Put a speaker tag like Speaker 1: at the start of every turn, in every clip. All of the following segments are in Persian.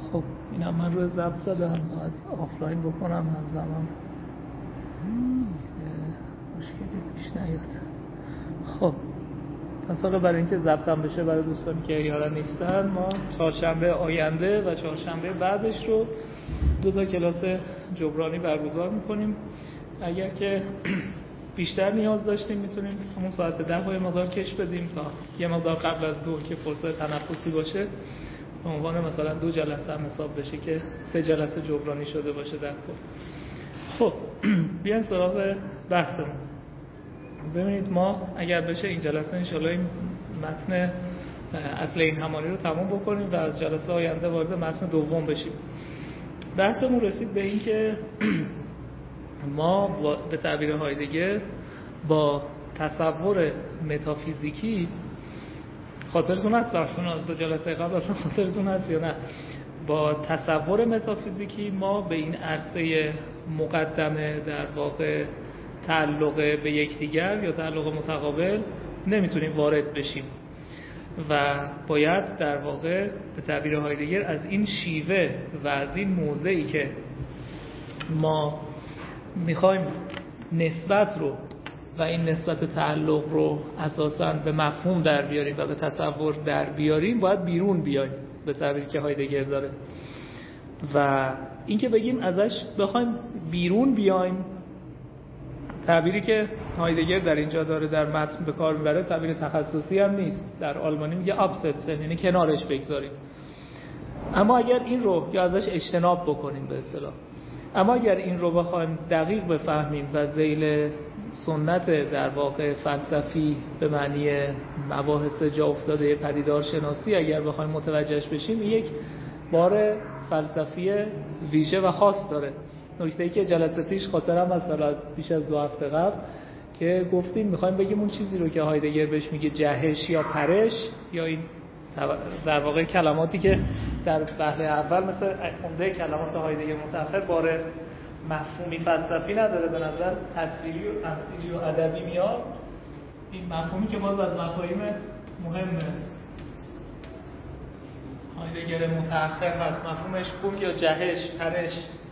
Speaker 1: خب اینم من روی ضبط زدم، باید آفلاین بکنم همزمان مشکلی پیش نیاد. خب پس حالا برای اینکه ضبطم بشه برای دوستانی که یارا نیستن، ما چهارشنبه آینده و چهارشنبه بعدش رو 2 کلاس جبرانی برگزار میکنیم. اگر که بیشتر نیاز داشتیم میتونیم همون ساعت 10 یه مقدار کش بدیم تا یه مقدار قبل از 2 که فرصت تنفسی باشه، به عنوان مثلا 2 جلسه هم حساب بشه که 3 جلسه جبرانی شده باشه در کل. خب بیایم سراغ بحثمون. ببینید ما اگر بشه این جلسه انشالله این متن اصل این همانی رو تمام بکنیم و از جلسه آینده وارد متن دوم بشیم. بحثمون رسید به این که ما به تعبیر هایدگر با تصور متافیزیکی، خاطرتون هست بخشون از 2 جلسه قبل اصلا خاطرتون هست یا نه، با تصور متافیزیکی ما به این عرصه مقدمه در واقع تعلق به یکدیگر یا تعلق متقابل نمیتونیم وارد بشیم و باید در واقع به تعبیر هایدگر از این شیوه و از این موضعی که ما میخوایم نسبت رو و این نسبت تعلق رو اساساً به مفهوم در بیاریم و به تصور در بیاریم، باید بیرون بیایم به تعبیری که هایدگر داره. و این که بگیم ازش بخوایم بیرون بیایم، تعبیری که هایدگر در اینجا داره در متن به کار میبره تعبیر تخصصی هم نیست. در آلمانی میگه ابسیتسن، یعنی کنارش بگذاریم. اما اگر این رو یا ازش اجتناب بکنیم به اصطلاح، اما اگر این رو بخوایم دقیق بفهمیم و ذیل سنت در واقع فلسفی به معنی مباحث جا افتاده پدیدار شناسی اگر بخوایم متوجهش بشیم، یک بار فلسفی ویژه و خاص داره. نکته‌ای که جلسه پیش خاطرم هست، از بیش از 2 هفته قبل که گفتیم میخوایم بگیم اون چیزی رو که هایدگر بهش میگه جهش یا پرش، یا این در واقع کلماتی که در وهله اول مثل عمده کلمات هایدگر متأخر بار مفهومی فلسفی نداره، به نظر تصویری و تمثیلی و ادبی میاد. این مفهومی که باز از مفاهیم مهمه هایدگر متأخر هست، مفهومش بوم یا جهش، پرش.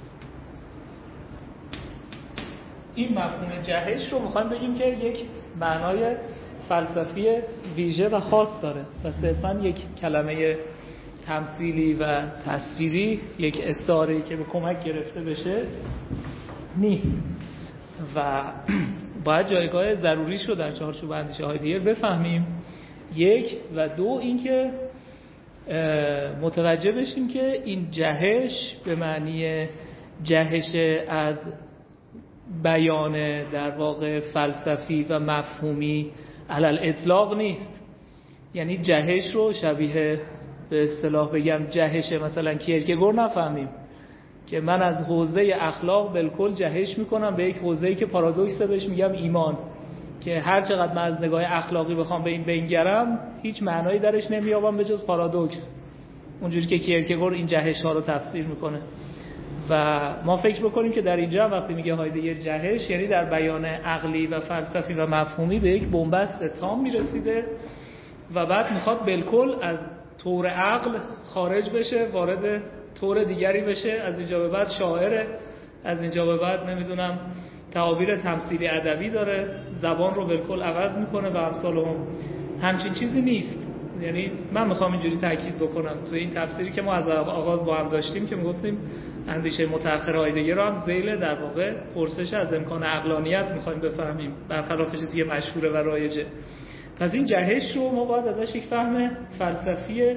Speaker 1: این مفهوم جهش رو میخوایم بگیم که یک معنای فلسفی ویژه و خاص داره و صرفاً یک کلمه تمثیلی و تصویری، یک استعاره‌ای که به کمک گرفته بشه نیست و باید جایگاه ضروریش رو در چارچوب اندیشه هایدگر بفهمیم. 1 و 2 این که متوجه بشیم که این جهش به معنی جهش از بیان در واقع فلسفی و مفهومی علل اطلاق نیست. یعنی جهش رو شبیه به اصطلاح بگم جهش مثلا کیرکگور نفهمیم که من از حوزه اخلاق بالکل جهش میکنم به یک حوزه‌ای که پارادوکس بهش میگم ایمان، که هر چقدر من از نگاه اخلاقی بخوام به این بنگرم هیچ معنایی درش نمیابم به جز پارادوکس، اونجوری که کیرکگور این جهش ها رو تفسیر میکنه. و ما فکر بکنیم که در اینجا وقتی میگه هایدگر جهش، یعنی در بیان عقلی و فلسفی و مفهومی به یک بنبست تام میرسیده و بعد میخواد بالکل از طور عقل خارج بشه، وارد طور دیگری بشه. از اینجا به بعد شاعره، از اینجا به بعد نمیدونم تعابیر تمثیلی ادبی داره، زبان رو بالکل عوض میکنه و امثال همچین چیزی نیست. یعنی من میخوام اینجوری تاکید بکنم توی این تفسیری که ما از آغاز با هم داشتیم که میگفتیم اندیشه متأخر هایدگر رو هم ذیل در واقع پرسش از امکان عقلانیت میخوایم بفهمیم، برخلاف چیزی مشهوره و رایجه. پس این جهش رو ما باید ازش یک فهم فلسفی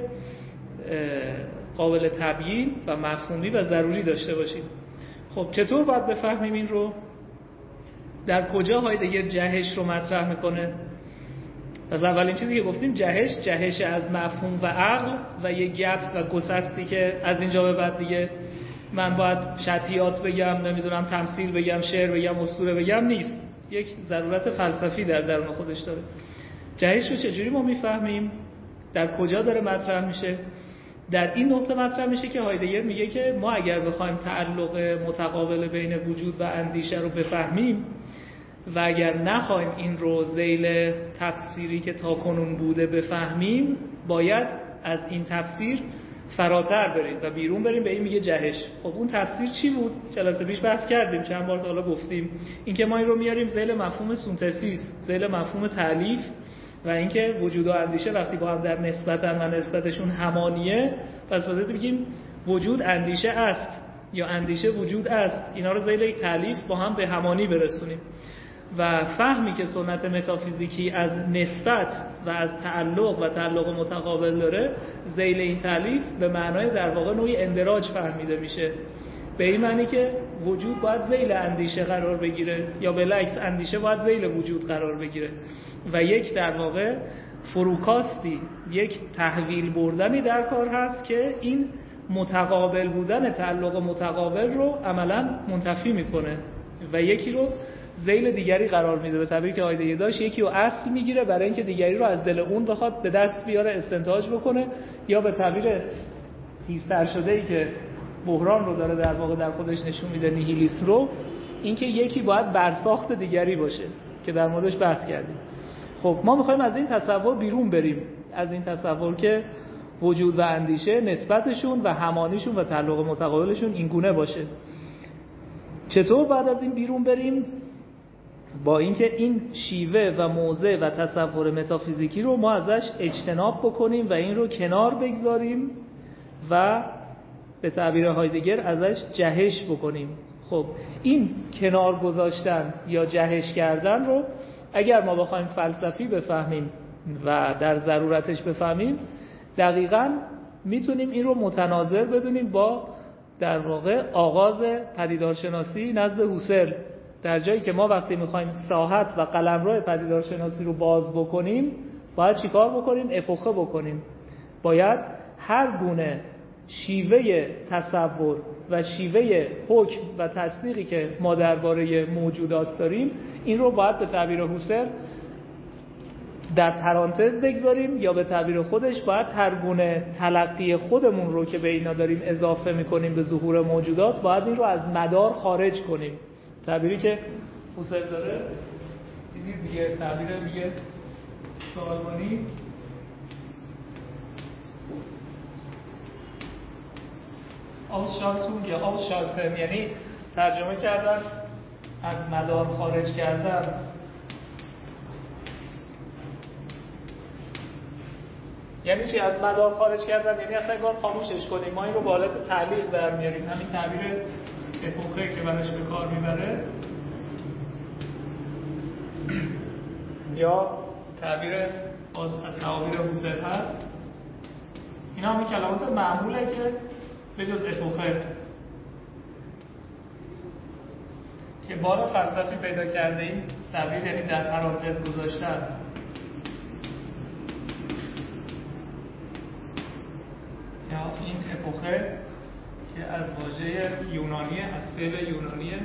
Speaker 1: قابل تبیین و مفهومی و ضروری داشته باشیم. خب چطور باید بفهمیم این رو؟ در کجا هایدگر جهش رو مطرح میکنه؟ پس اولین چیزی که گفتیم جهش از مفهوم و عقل و یه گپ و گسستی که از اینجا به بعد دیگه من باید شطیات بگم، نمیدونم تمثیل بگم، شعر بگم، اسطوره بگم نیست. یک ضرورت فلسفی در درون خودش داره. جهش رو چجوری ما میفهمیم؟ در کجا داره مطرح میشه؟ در این نقطه مطرح میشه که هایدگر میگه که ما اگر بخوایم تعلق متقابل بین وجود و اندیشه رو بفهمیم و اگر نخوایم این رو ذیل تفسیری که تاکنون بوده بفهمیم، باید از این تفسیر فراتر بریم و بیرون بریم، به این میگه جهش. خب اون تفسیر چی بود؟ جلسه پیش بحث کردیم، چند بار تا حالا گفتیم، اینکه ما این رو میاریم ذیل مفهوم سونتزیس، ذیل مفهوم تالیف، و اینکه وجود و اندیشه وقتی با هم در نسبتن و نسبتشون همانیه، پس واسه بگیم وجود اندیشه است یا اندیشه وجود است، اینا رو ذیل یک تالیف با هم به همانی برسونیم. و فهمی که سنت متافیزیکی از نسبت و از تعلق و تعلق متقابل داره، ذیل این تالیف به معنای در واقع نوعی اندراج فهمیده میشه، به این معنی که وجود باید ذیل اندیشه قرار بگیره یا بالعکس اندیشه باید ذیل وجود قرار بگیره و یک در واقع فروکاستی، یک تحویل بردنی در کار هست که این متقابل بودن تعلق متقابل رو عملا منتفی میکنه و یکی رو ذیل دیگری قرار میده. به تعبیری که آیده داشت، یکی رو اصل میگیره برای اینکه دیگری رو از دل اون بخواد به دست بیاره، استنتاج بکنه، یا به تعبیر تیزتر شده‌ای که بحران رو داره در واقع در خودش نشون میده، نیهیلیسم رو، اینکه یکی باید برساخت دیگری باشه که در موردش بحث کردیم. خب ما میخوایم از این تصور بیرون بریم، از این تصور که وجود و اندیشه نسبتشون و همانیشون و تعلق متقابلشون این گونه باشه. چطور بعد از این بیرون بریم؟ با اینکه این شیوه و موضع و تصور متافیزیکی رو ما ازش اجتناب بکنیم و این رو کنار بگذاریم و به تعبیر هایدگر ازش جهش بکنیم. خب این کنار گذاشتن یا جهش کردن رو اگر ما بخوایم فلسفی بفهمیم و در ضرورتش بفهمیم، دقیقاً میتونیم این رو متناظر بدونیم با در واقع آغاز پدیدارشناسی نزد هوسل. در جایی که ما وقتی میخوایم ساحت و قلمرو پدیدارشناسی رو باز بکنیم، باید چیکار بکنیم؟ اپوخه بکنیم. باید هر گونه شیوه تصور و شیوه حکم و تصدیقی که ما درباره موجودات داریم، این رو باید به تعبیر هوسل در پرانتز بگذاریم، یا به تعبیر خودش باید هر گونه تلقی خودمون رو که به اینا داریم اضافه میکنیم به ظهور موجودات، باید این رو از مدار خارج کنیم. تعبیری که هوسل داره دیگه تعبیر میگه سوالمانی آوشالتون یا آوشالتن، یعنی ترجمه کردن از مدار خارج کردن. یعنی چی از مدار خارج کردن؟ یعنی اصلا کار خاموشش کنیم. ما این رو به حالت تعلیق در میاریم، همین تعبیر اپوخه که براش به کار میبره، یا تعبیر از تعابیر هوسل هست. اینا همین کلمات معموله که به جز اپوخه که بار فلسفی پیدا کرده، این تعبیر یعنی در پرانتز گذاشتن. یا این اپوخه که از واژه یونانیه، از فعل یونانیه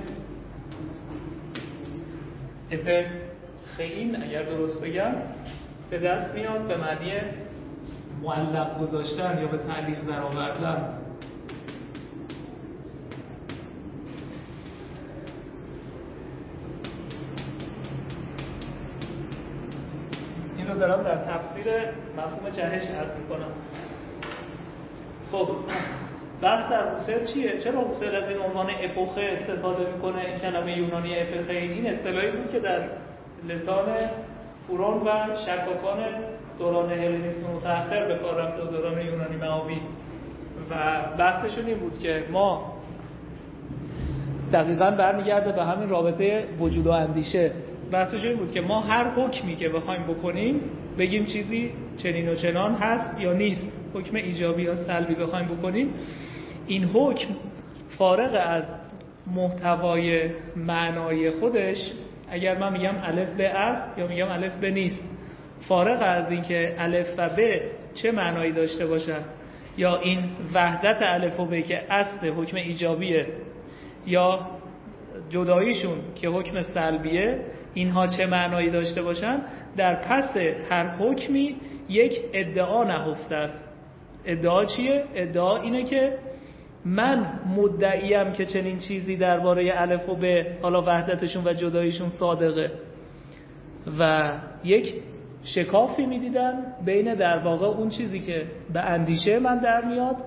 Speaker 1: اپخئین اگر درست بگم، به دست میاد به معنی معلق گذاشتن یا به تعلیق در آوردن. این رو دارم در تفسیر مفهوم جهش عرض میکنم. خب بحث در هوسل چیه؟ چرا هوسل از این عنوان اپوخه استفاده میکنه؟ این کلمه یونانی اپخئین این اصطلاحی بود که در لسان فورون و شکاکان دوران هلنیسم متأخر به کار رفته و دوران یونانی معابی، و بحثشون این بود که ما دقیقاً برمیگرده به همین رابطه وجود و اندیشه. بحثشون این بود که ما هر حکمی که بخوایم بکنیم، بگیم چیزی چنین و چنان هست یا نیست، حکم ایجابی یا سلبی بخوایم بکنیم، این حکم فارغ از محتوای معنای خودش، اگر من میگم الف ب است یا میگم الف ب نیست، فارغ از اینکه الف و ب چه معنایی داشته باشن، یا این وحدت الف و ب که اصل حکم ایجابیه یا جداییشون که حکم سلبیه، اینها چه معنایی داشته باشن، در پس هر حکمی یک ادعا نهفته است. ادعا چیه؟ ادعا اینه که من مدعیم که چنین چیزی درباره الف و ب، حالا وحدتشون و جداییشون صادقه، و یک شکافی میدیدن بین در واقع اون چیزی که به اندیشه من در میاد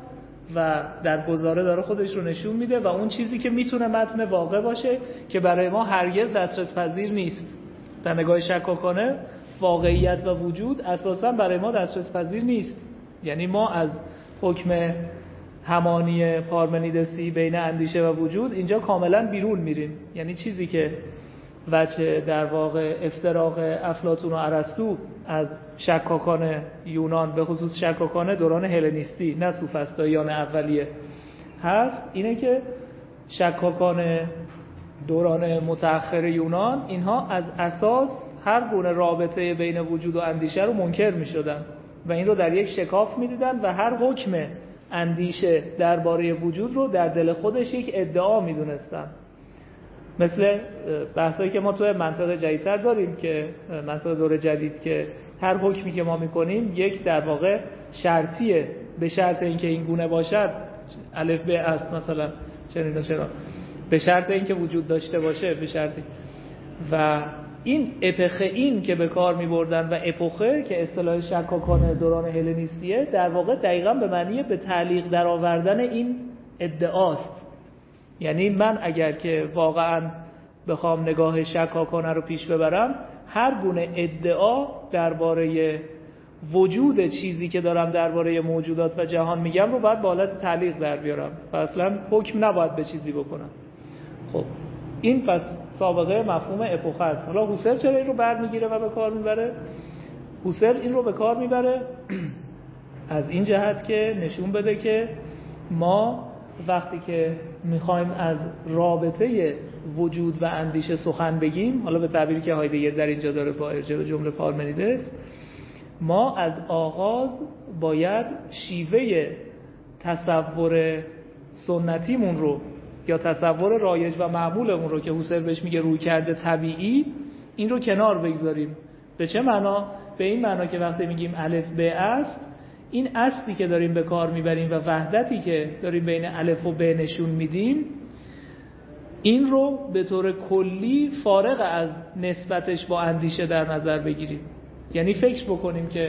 Speaker 1: و در گزاره داره خودش رو نشون میده و اون چیزی که میتونه متن واقع باشه که برای ما هرگز دسترس پذیر نیست. در نگاه شکاکانه واقعیت و وجود اساساً برای ما دسترس پذیر نیست. یعنی ما از حکم همانی پارمنیدسی بین اندیشه و وجود اینجا کاملا بیرون میریم. یعنی چیزی که وجه در واقع افتراق افلاطون و ارسطو از شکاکان یونان، به خصوص شکاکان دوران هلنیستی نه سوفسطائیان اولیه هست، اینه که شکاکان دوران متأخر یونان اینها از اساس هر گونه رابطه بین وجود و اندیشه رو منکر می شدن و این رو در یک شکاف می دیدن و هر حکم اندیشه درباره وجود رو در دل خودش یک ادعا می دونستن. مثل بحثایی که ما توی منطق جدیدتر داریم که منطق دور جدید که هر حکمی که ما میکنیم یک در واقع شرطیه، به شرط اینکه این گونه باشد الف ب است، مثلا چنین و چرا، به شرط اینکه وجود داشته باشه، به شرطی. و این اپخئین که به کار میبردن و اپوخه که اصطلاح شکاکان دوران هلنیستیه در واقع دقیقاً به معنی به تعلیق در آوردن این ادعاست. یعنی من اگر که واقعاً بخوام نگاه شکاکانه رو پیش ببرم، هر گونه ادعا درباره وجود چیزی که دارم درباره موجودات و جهان میگم رو باید با حالت تعلیق در بیارم و اصلا حکم نباید به چیزی بکنم. خب این پس سابقه مفهوم اپوخه است. حالا هوسر چرا این رو برمیگیره و به کار میبره؟ هوسر این رو به کار میبره از این جهت که نشون بده که ما وقتی که میخوایم از رابطه وجود و اندیشه سخن بگیم، حالا به تعبیری که هایدگر در اینجا داره با ارجاع به جمله پارمنیدس، ما از آغاز باید شیوه تصور سنتیمون رو یا تصور رایج و معمولمون رو که هوسر بهش میگه رویکرد طبیعی، این رو کنار بگذاریم. به چه معنا؟ به این معنا که وقتی میگیم الف ب است، این اصلی که داریم به کار میبریم و وحدتی که داریم بین الف و ب نشون میدیم، این رو به طور کلی فارغ از نسبتش با اندیشه در نظر بگیریم. یعنی فکر بکنیم که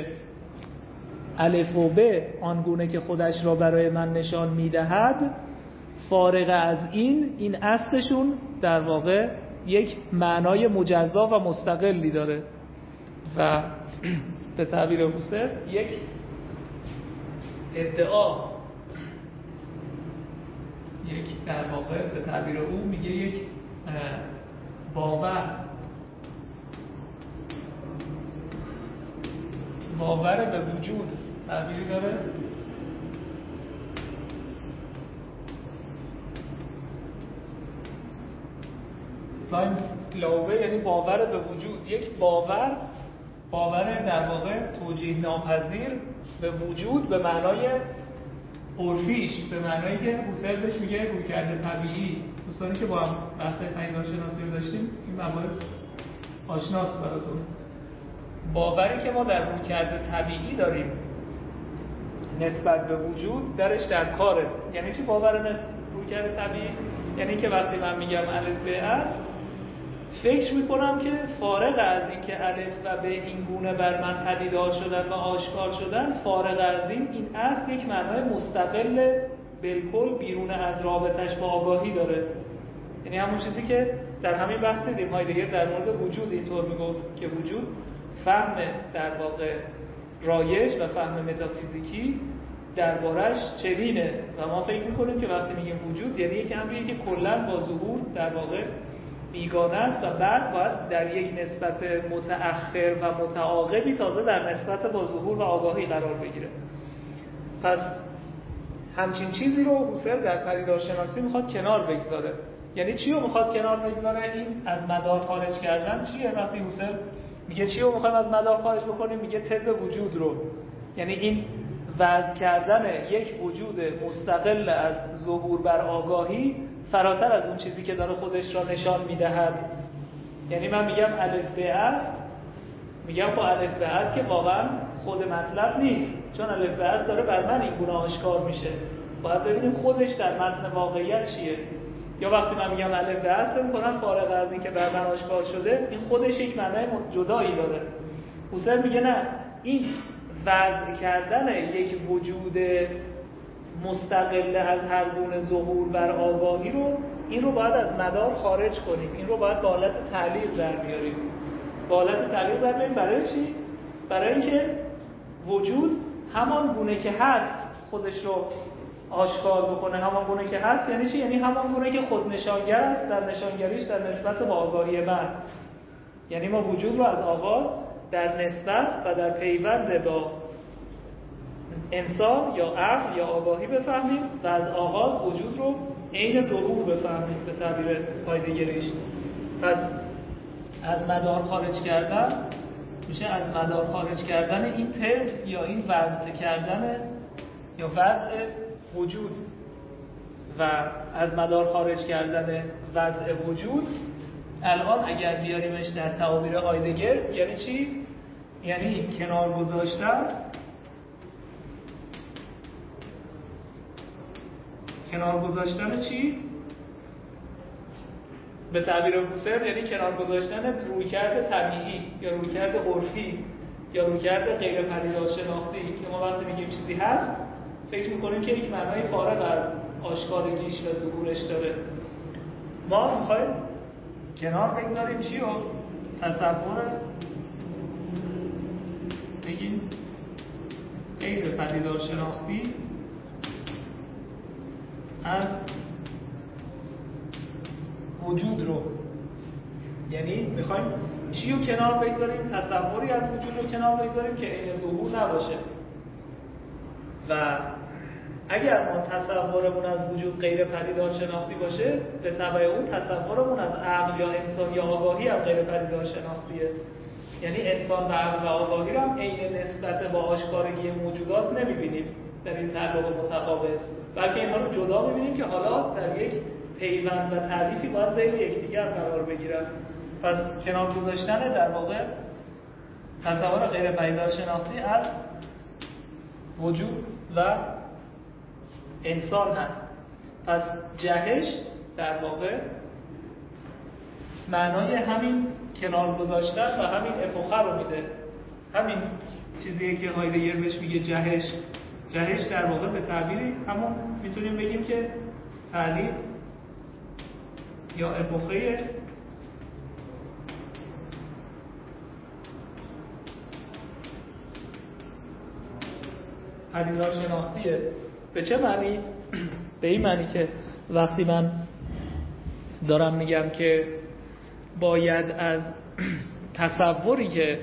Speaker 1: الف و ب آنگونه که خودش را برای من نشان میدهد، فارغ از این اصلشون در واقع یک معنای مجزا و مستقلی داره و به تعبیر هوسر یک ادعا، یک در واقع به تعبیر او میگه یک باور به وجود تعبیری داره ساینس گلوبه، یعنی باور به وجود، یک باور در واقع توجیه ناپذیر به وجود به معنای عرفیش، به معنایی که هوسر بهش میگه رویکرد طبیعی. دوستانی که با هم بحث پدیدارشناسی رو داشتیم این مباحث آشناست براتون. باوری که ما در رویکرد طبیعی داریم نسبت به وجود درش در کاره. یعنی چی باور رویکرد طبیعی؟ یعنی که وقتی من میگم الف ب است، فکر میکنم که فارغ از این که الف و ب این گونه بر من پدیدار شدن و آشکار شدن، فارغ از این اصل یک معنای مستقل بالکل بیرون از رابطش با آگاهی داره. یعنی همون چیزی که در همین بحث دیدیم هایدگر در مورد وجود اینطور میگفت که وجود فهم در واقع رایج و فهم متافیزیکی دربارش چنینه و ما فکر میکنیم که وقتی میگیم وجود یعنی یک امریه که کلاً با ظهور در واقع بیگانه است و بعد باید در یک نسبت متأخر و متعاقبی تازه در نسبت با ظهور و آگاهی قرار بگیره. پس همچین چیزی رو هوسر در پدیدارشناسی میخواد کنار بگذاره. یعنی چی رو میخواد کنار بگذاره؟ این از مدار خارج کردن چیه؟ وقتی هوسر میگه چی رو میخوایم از مدار خارج بکنیم، میگه تز وجود رو، یعنی این وضع کردن یک وجود مستقل از ظهور بر آگاهی فراتر از اون چیزی که داره خودش را نشان میدهد. یعنی من میگم الف ب است، میگم خب الف ب است که واقعا خود مطلب نیست، چون الف ب است داره بر من این گونه آشکار میشه، باید ببینیم خودش در متن واقعیت چیه. یا وقتی من میگم الف ب است میکنم فارغ از این که بر من آشکار شده، این خودش یک معنای جدایی داره. حسین میگه نه، این وضع کردن یک وجود مستقل از هر گونه ظهور بر آگاهی رو، این رو باید از مدار خارج کنیم، این رو باید به حالت تعلیق در بیاریم. به حالت تعلیق در بیاریم برای چی؟ برای اینکه وجود همان گونه که هست خودش رو آشکار بکنه. همان گونه که هست یعنی چی؟ یعنی همان گونه که خود نشانگر است در نشانگریش در نسبت به آگاهی من. یعنی ما وجود رو از آغاز در نسبت و در پیوند با انسان یا عقل یا آگاهی بفهمیم و از آغاز وجود رو عین ظهور بفهمیم به تعبیر هایدگریش. پس از مدار خارج کردن میشه از مدار خارج کردن این ترم یا این وضع کردن یا وضع وجود و از مدار خارج کردن وضع وجود. الان اگر بیاریمش در تعابیر هایدگر یعنی چی؟ یعنی کنار گذاشتن، کنار گذاشتن چی؟ به تعبیر هوسر یعنی کنار گذاشتن رویکرد طبیعی یا رویکرد عرفی یا رویکرد غیر پدیدار شناختی که ما وقتی میگیم چیزی هست فکر میکنیم که یک معنای فارغ از آشکارگیش و ظهورش داره. ما میخوایم کنار بگذاریم چی رو؟ تصور بگیم غیر پدیدار شناختی از وجود رو، یعنی میخوایم چی رو کنار بگذاریم؟ تصوری از وجود رو کنار بگذاریم که عین ظهور نباشه. و اگر ما تصورمون از وجود غیر پدیدار شناختی باشه به تبع اون تصورمون از عقل یا انسان یا آگاهی هم غیر پدیدار شناختیه. یعنی انسان و عقل و آگاهی رو هم عین نسبت با آشکارگی موجودات نمیبینیم در این تعلق متقابل، بلکه اینها رو جدا میبینیم که حالا در یک پیوند و تعریفی باید ذیل یکدیگر قرار بگیرن. پس کنار گذاشتن در واقع تصور غیر پدیدار شناختی از وجود و انسان هست. پس جهش در واقع معنای همین کنار گذاشتن و همین اپوخه رو میده. همین چیزیه که هایدگر بهش میگه جهش. جهش در واقع به تعبیری همون میتونیم بگیم که تعلیق یا اپوخه پدیدار شناختیه. به چه معنی؟ به این معنی که وقتی من دارم میگم که باید از تصوری که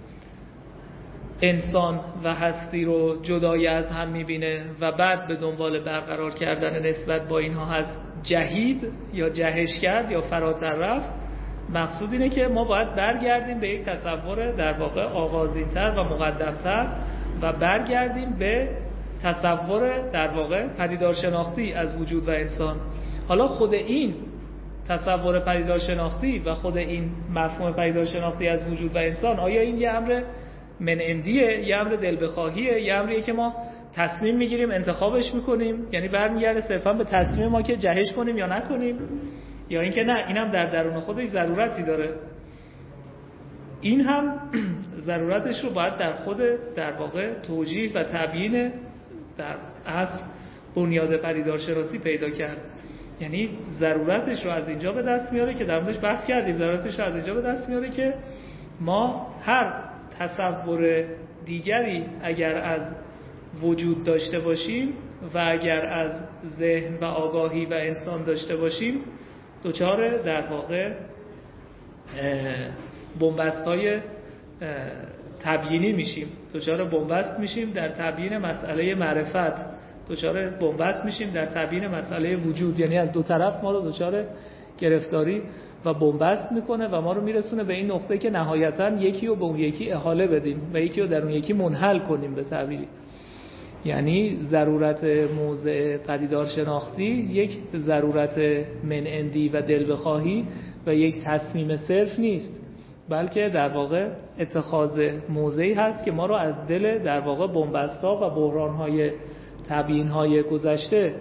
Speaker 1: انسان و هستی رو جدای از هم میبینه و بعد به دنبال برقرار کردن نسبت با اینها هست جهید یا جهش کرد یا فراتر رفت، مقصود اینه که ما باید برگردیم به یک تصور در واقع آغازین‌تر و مقدم‌تر و برگردیم به تصور در واقع پدیدار شناختی از وجود و انسان. حالا خود این تصور پدیدار شناختی و خود این مفهوم پدیدار شناختی از وجود و انسان، آیا این یه امر من عندیه، یه امر دل بخواهیه، یه امریه که ما تصمیم میگیریم انتخابش میکنیم، یعنی برمیگرده صرفا به تصمیم ما که جهش کنیم یا نکنیم، یا اینکه نه اینم در درون خودش ضرورتی داره؟ این هم ضرورتش رو باید در خود در واقع توجیه و تبیین در اصل بنیاد پدیدار شناسی پیدا کرد. یعنی ضرورتش رو از اینجا به دست میاره که در موردش بحث کردیم، ضرورتش رو از اینجا به دست میاره که ما هر تصور دیگری اگر از وجود داشته باشیم و اگر از ذهن و آگاهی و انسان داشته باشیم دچار در واقع بنبست‌های تبیینی میشیم، دچار بنبست میشیم در تبیین مسئله معرفت، دچار بنبست میشیم در تبیین مسئله وجود. یعنی از دو طرف ما رو دچار گرفتاری و بنبست میکنه و ما رو میرسونه به این نقطه که نهایتاً یکی رو به اون یکی احاله بدیم و یکی رو در اون یکی منحل کنیم به تعبیری. یعنی ضرورت موضع پدیدار شناختی یک ضرورت من عندی و دل بخواهی و یک تصمیم صرف نیست، بلکه در واقع اتخاذ موضعی هست که ما رو از دل در واقع بنبست‌ها و بحران‌های تبیین‌های گذشته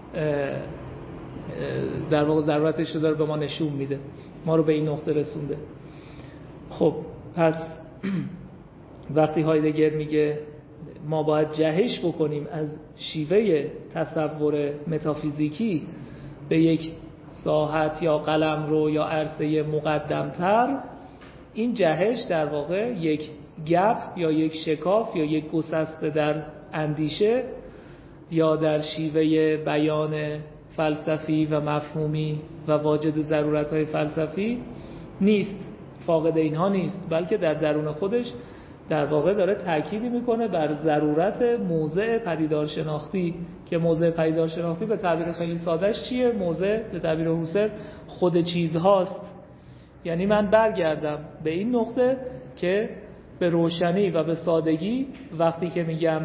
Speaker 1: در واقع ضرورتش رو داره به ما نشون میده، ما رو به این نقطه رسونده. خب پس وقتی هایدگر میگه ما باید جهش بکنیم از شیوه تصور متافیزیکی به یک ساحت یا قلمرو یا عرصه مقدمتر، این جهش در واقع یک گپ یا یک شکاف یا یک گسسته در اندیشه یا در شیوه بیان فلسفی و مفهومی و واجد ضرورت‌های فلسفی نیست، فاقد اینها نیست، بلکه در درون خودش در واقع داره تأکیدی میکنه بر ضرورت موضع پدیدارشناختی، که موضع پدیدارشناختی به تعبیر خیلی سادهش چیه؟ موضع به تعبیر هوسر خود چیز هاست. یعنی من برگردم به این نقطه که به روشنی و به سادگی وقتی که میگم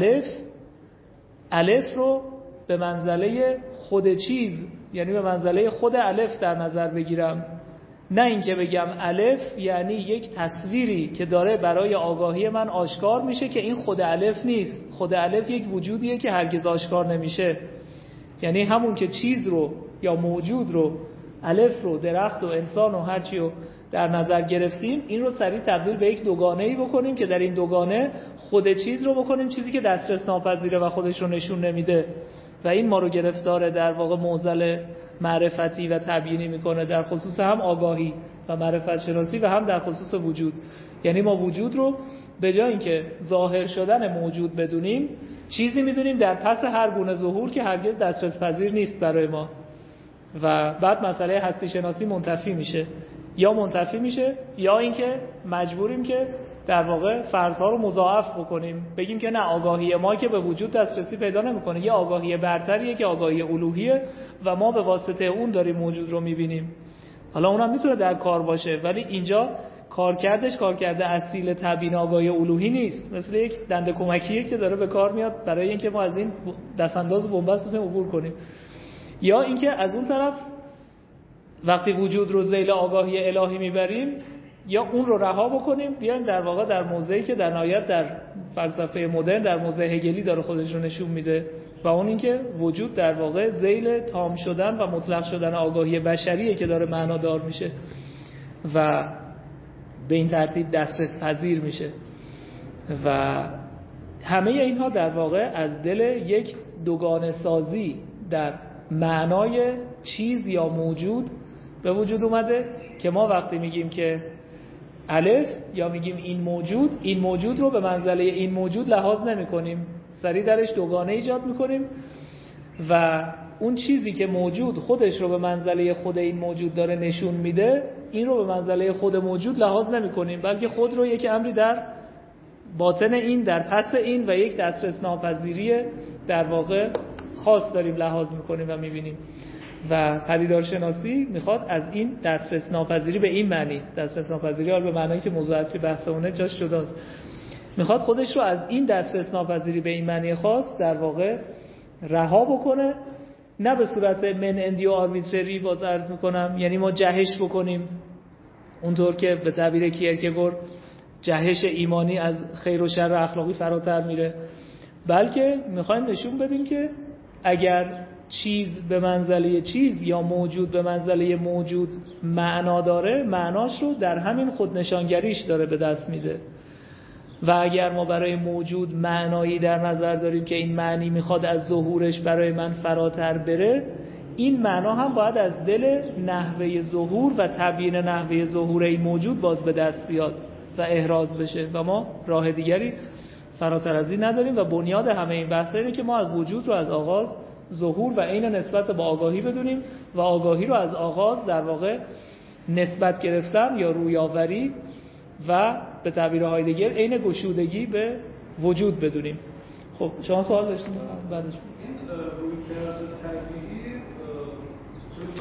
Speaker 1: الف رو به منزله خود چیز، یعنی به منزله خود الف در نظر بگیرم، نه اینکه بگم الف یعنی یک تصویری که داره برای آگاهی من آشکار میشه که این خود الف نیست. خود الف یک وجودیه که هرگز آشکار نمیشه. یعنی همون که چیز رو یا موجود رو، الف رو، درخت و انسان و هرچی رو در نظر گرفتیم، این رو سریع تبدیل به یک دوگانه‌ای بکنیم که در این دوگانه خود چیز رو بکنیم چیزی که دسترس ناپذیره و خودش رو نشون نمیده و این ما رو گرفتار در واقع معضل معرفتی و تبیینی میکنه در خصوص هم آگاهی و معرفت شناسی و هم در خصوص وجود. یعنی ما وجود رو به جای اینکه ظاهر شدن موجود بدونیم، چیزی میدونیم در پس هر گونه ظهور که هرگز دسترس پذیر نیست برای ما و بعد مسئله هستی شناسی منتفی میشه یا اینکه مجبوریم که در واقع فرضها رو مضاعف بکنیم، بگیم که نه، آگاهی ما که به وجود دسترسی پیدا نمیکنه، یه آگاهی برتریه که آگاهی الوهیه و ما به واسطه اون داریم موجود رو میبینیم. حالا اونم میتونه در کار باشه، ولی اینجا کارکرد اصیل تبیین آگاهی الوهی نیست، مثل یک دنده کمکیه که داره به کار میاد برای اینکه ما از این دستانداز بن‌بست عبور کنیم. یا اینکه از اون طرف وقتی وجود رو ذیل آگاهی الهی میبریم، یا اون رو رها بکنیم بیایم در واقع در موضعی که در نهایت در فلسفه مدرن در موضع هگلی داره خودش رو نشون میده و اون اینکه وجود در واقع ذیل تام شدن و مطلق شدن آگاهی بشریه که داره معنادار میشه و به این ترتیب دسترس پذیر میشه و همه اینها در واقع از دل یک دوگانه سازی در معنای چیز یا موجود به وجود اومده که ما وقتی میگیم که الف یا میگیم این موجود رو به منزله این موجود لحاظ نمی کنیم، سریع درش دوگانه ایجاد میکنیم و اون چیزی که موجود خودش رو به منزله خود این موجود داره نشون میده، این رو به منزله خود موجود لحاظ نمی کنیم، بلکه خود رو یک امری در باطن این، در پس این و یک دسترس ناپذیری در واقع خاص داریم لحاظ میکنیم و میبینیم. و پدیدارشناسی میخواد از این دسترس ناپذیری به این معنی، دسترس ناپذیری حالا به معنایی که موضوع اصلی بحثمونه جاش جداست، میخواد خودش رو از این دسترس ناپذیری به این معنی خاص در واقع رها بکنه، نه به صورت من اندیو آربیتری باز عرض میکنم، یعنی ما جهش بکنیم اونطور که به تعبیر کیرکگور جهش ایمانی از خیر و شر اخلاقی فراتر میره، بلکه میخوایم نشون بدیم که اگر چیز به منزله چیز یا موجود به منزله موجود معنا داره، معناش رو در همین خودنشانگریش داره به دست میده و اگر ما برای موجود معنایی در نظر داریم که این معنی میخواد از ظهورش برای من فراتر بره، این معنا هم باید از دل نحوه ظهور و تبیین نحوه ظهور این موجود باز به دست بیاد و احراز بشه و ما راه دیگری فراتر از این نداریم و بنیاد همه این بحثا اینه که ما از وجود رو از آغاز ظهور و عین نسبت با آگاهی بدونیم و آگاهی رو از آغاز در واقع نسبت گرفتن یا رویاوری و به تعبیر هایدگر عین گشودگی به وجود بدونیم. خب شما سوال داشتید بعدش
Speaker 2: این رویکرد طبیعی چون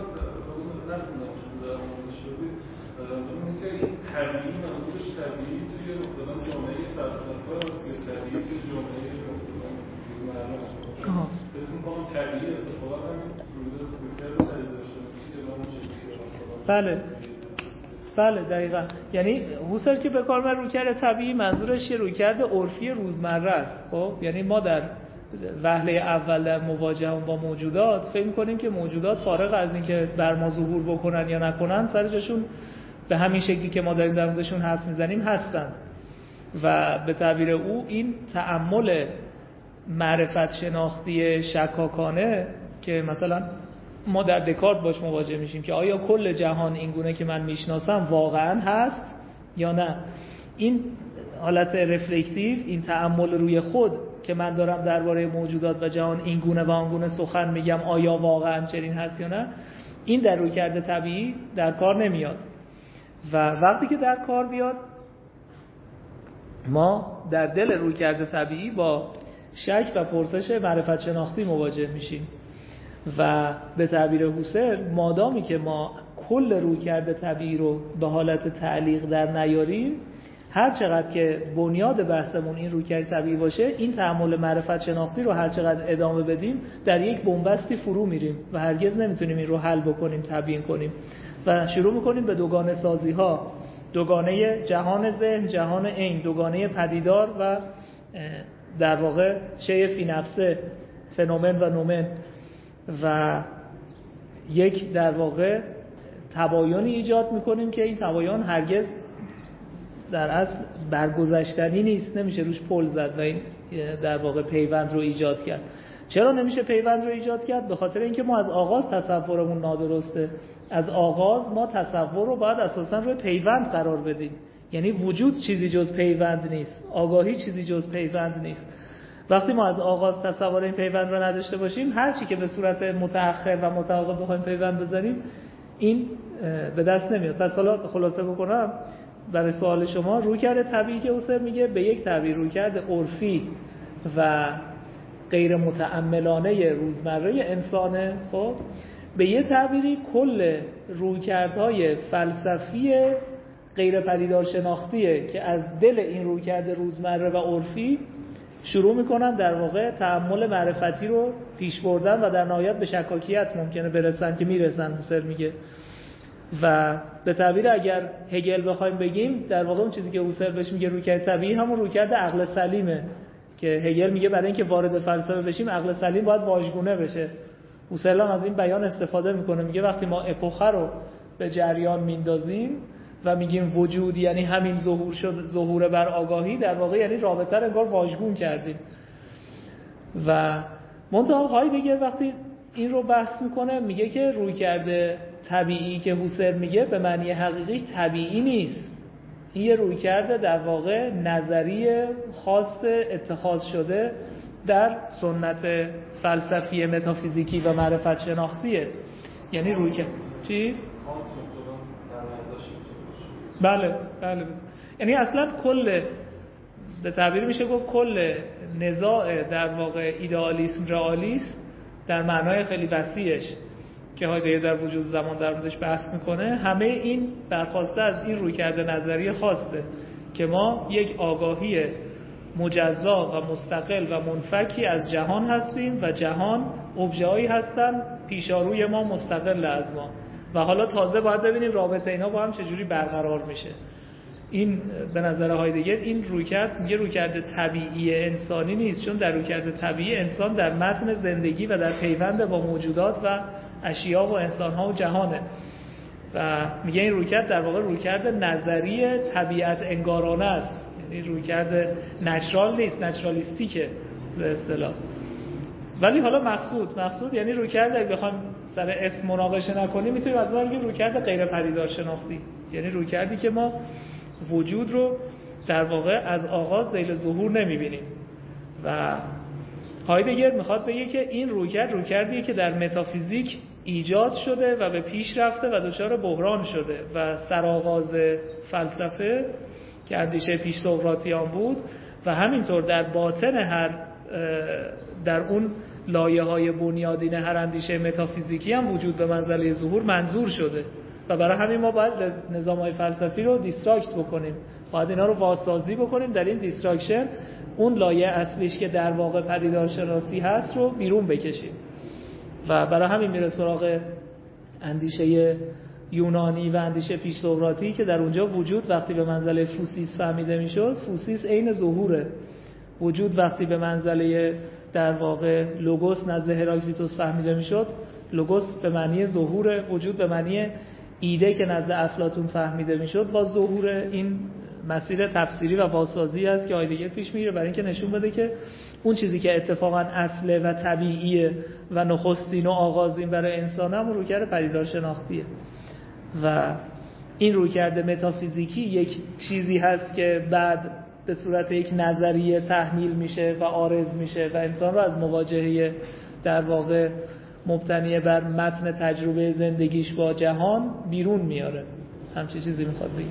Speaker 2: در مورد شدید که این طبیعی منظورش طبیعی توی مثلا جامعه فلسفه است یا طبیعی توی جامعه مثلا روزمره است. اسم می‌کنم طبیعی اتفاقا همین رویکرد طبیعی داشته
Speaker 1: بله دقیقاً. یعنی هوسر که به کار می‌بره رویکرد طبیعی منظورش یه رویکرد عرفی روزمره است. خب یعنی ما در وهله اول در مواجهه با موجودات فکر می‌کنیم که موجودات فارغ از اینکه بر ما ظهور بکنن یا نکنن سر جاشون به همین شکلی که ما داریم در موردشون حرف میزنیم هستن و به تعبیر او این تأمل معرفت شناختی شکاکانه که مثلا ما در دکارت باش مواجه میشیم که آیا کل جهان اینگونه که من میشناسم واقعا هست یا نه، این حالت رفلکتیو، این تأمل روی خود که من دارم درباره موجودات و جهان اینگونه و آنگونه سخن میگم آیا واقعا چنین هست یا نه، این در رویکرد طبیعی در کار نمیاد. و وقتی که در کار بیاد ما در دل رویکرد طبیعی با شک و پرسش معرفت شناختی مواجه میشیم و به تعبیر هوسر مادامی که ما کل رویکرد طبیعی رو به حالت تعلیق در نیاریم، هر چقدر که بنیاد بحثمون این رویکرد طبیعی باشه، این تأمل معرفت شناختی رو هر چقدر ادامه بدیم در یک بنبستی فرو میریم و هرگز نمیتونیم این رو حل بکنیم، تبیین کنیم و شروع میکنیم به دوگانه سازی ها، دوگانه جهان ذهن، جهان عین، دوگانه پدیدار و در واقع شیء فی نفسه، فنومن و نومن، و یک در واقع تباینی ایجاد میکنیم که این تباین هرگز در اصل برگذشتنی نیست، نمیشه روش پل زد و این در واقع پیوند رو ایجاد کرد. چرا نمیشه پیوند رو ایجاد کرد؟ به خاطر اینکه ما از آغاز تصورمون نادرسته. از آغاز ما تصور رو باید اساساً روی پیوند قرار بدیم، یعنی وجود چیزی جز پیوند نیست، آگاهی چیزی جز پیوند نیست. وقتی ما از آغاز تصور این پیوند رو نداشته باشیم، هر چی که به صورت متأخر و متعاقب بخوایم پیوند بزنیم این به دست نمیاد. پس حالا خلاصه بکنم برای سوال شما، رویکرد طبیعی که هوسر میگه به یک تعبیر رویکرد عرفی و غیر متأملانه روزمره انسانه، خب به یه تعبیری کل رویکردهای فلسفی غیر پدیدار شناختیه که از دل این رویکرد روزمره و عرفی شروع میکنن در واقع تأمل معرفتی رو پیش بردن و در نهایت به شکاکیت ممکنه برسن که میرسن. هوسر میگه و به تعبیر اگر هگل بخوایم بگیم، در واقع اون چیزی که هوسر بهش میگه رویکرد طبیعی همون رویکرد عقل سلیمه که هگل میگه برای اینکه وارد فلسفه بشیم عقل سلیم باید واژگونه بشه. هوسر هم از این بیان استفاده میکنه، میگه وقتی ما اپوخه رو به جریان میندازیم و میگیم وجود یعنی همین ظهور بر آگاهی، در واقع یعنی رابطه رو انگار واژگون کردیم. و منتها هایدگر وقتی این رو بحث میکنه میگه که رویکرد طبیعی که هوسر میگه به معنی حقیقیش طبیعی نیست، این یه رویکرد در واقع نظری خاص اتخاذ شده در سنت فلسفی متافیزیکی و معرفت شناختیه. یعنی رویکرد چی؟ بله یعنی اصلا کل به تعبیر میشه گفت کل نزاع در واقع ایدئالیسم رئالیسم در معنای خیلی وسیعش که هایدگر در وجود زمان در موردش بحث میکنه، همه این برخواسته از این رویکرد نظری خاصه که ما یک آگاهی مجزا و مستقل و منفکی از جهان هستیم و جهان ابژه‌هایی هستن پیشاروی ما مستقل از ما و حالا تازه باید ببینیم رابطه اینا با هم چجوری برقرار میشه. این به نظر هایدگر این رویکرد میگه رویکرد طبیعی انسانی نیست، چون در رویکرد طبیعی انسان در متن زندگی و در پیوند با موجودات و اشیا و انسانها و جهانه و میگه این رویکرد در واقع رویکرد نظری طبیعت انگارانه است، یعنی رویکرد نچرال نیست، نچرالیستیکه به اصطلاح. ولی حالا مقصود یعنی رویکرد اگه بخوایم سر اسم مناقشه نکنیم میتونیم از اون بگیم رویکرد غیر پدیدار شناختی، یعنی رویکردی که ما وجود رو در واقع از آغاز ذیل ظهور نمیبینیم. و هایدگر میخواد بگه که این رویکردیه که در متافیزیک ایجاد شده و به پیش رفته و دچار بحران شده و سرآغاز فلسفه که اندیشه پیش سقراطیان بود و همینطور در باطن هر در اون لایه‌های بنیادین هر اندیشه متافیزیکی هم وجود به منزله ظهور منظور شده و برای همین ما باید نظام‌های فلسفی رو دیستراکت بکنیم، باید اینا رو واسازی بکنیم، در این دیستراکشن اون لایه اصلیش که در واقع پدیدار شناسی هست رو بیرون بکشیم و برای همین میره سراغ اندیشه یونانی و اندیشه پیش سقراطی که در اونجا وجود وقتی به منزله فوسیس فهمیده میشد، فوسیس عین ظهوره، وجود وقتی به منزله در واقع لوگوس نزد هراکلیتوس فهمیده میشد، لوگوس به معنی ظهور، وجود به معنی ایده که نزد افلاطون فهمیده میشد با ظهور این مسیر تفسیری و بازسازی است که هایدگر پیش میره برای اینکه نشون بده که اون چیزی که اتفاقا اصله و طبیعیه و نخستین و آغازین برای انسان هم رویکرد پدیدار شناختیه و این رویکرد متافیزیکی یک چیزی هست که بعد به صورت یک نظریه تحمیل میشه و عارض میشه و انسان رو از مواجهه در واقع مبتنی بر متن تجربه زندگیش با جهان بیرون میاره. همچین چیزی میخواد بگه.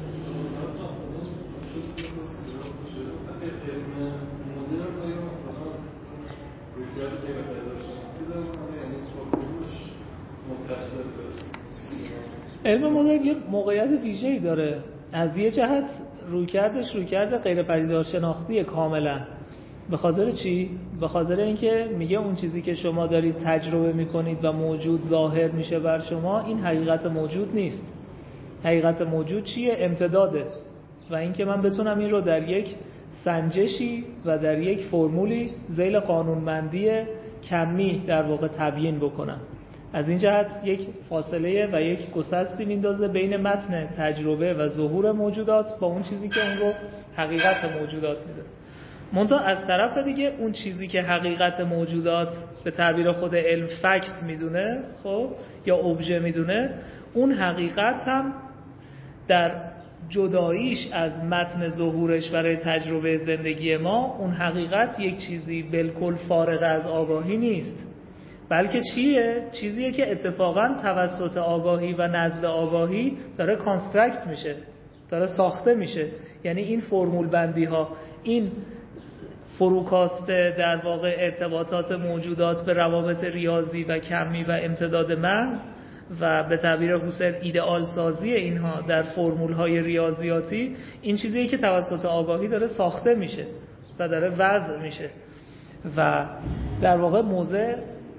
Speaker 1: علم مدرن یه موقعیت ویژه‌ای داره. از یه جهت رویکرد غیر پدیدار شناختی کاملا. به خاطر چی؟ به خاطر اینکه میگه اون چیزی که شما دارید تجربه میکنید و موجود ظاهر میشه بر شما، این حقیقت موجود نیست. حقیقت موجود چیه؟ امتداده. و اینکه من بتونم این رو در یک سنجشی و در یک فرمولی ذیل قانونمندی کمی در واقع تبیین بکنم. از این جهت یک فاصله و یک گسستی میندازه بین متن تجربه و ظهور موجودات با اون چیزی که اون رو حقیقت موجودات میده. منتها از طرف دیگه اون چیزی که حقیقت موجودات به تعبیر خود علم فکت میدونه، خب، یا ابژه میدونه، اون حقیقت هم در جداییش از متن ظهورش برای تجربه زندگی ما، اون حقیقت یک چیزی بالکل فارغ از آگاهی نیست، بلکه چیه؟ چیزیه که اتفاقاً توسط آگاهی و نزد آگاهی داره کانسترکت میشه، داره ساخته میشه. یعنی این فرمول بندی ها، این فروکاست در واقع ارتباطات موجودات به روابط ریاضی و کمی و امتداد محض و به تعبیر هوسر ایدئال سازی اینها در فرمول های ریاضیاتی، این چیزیه که توسط آگاهی داره ساخته میشه و داره وضع میشه. و در واقع موضع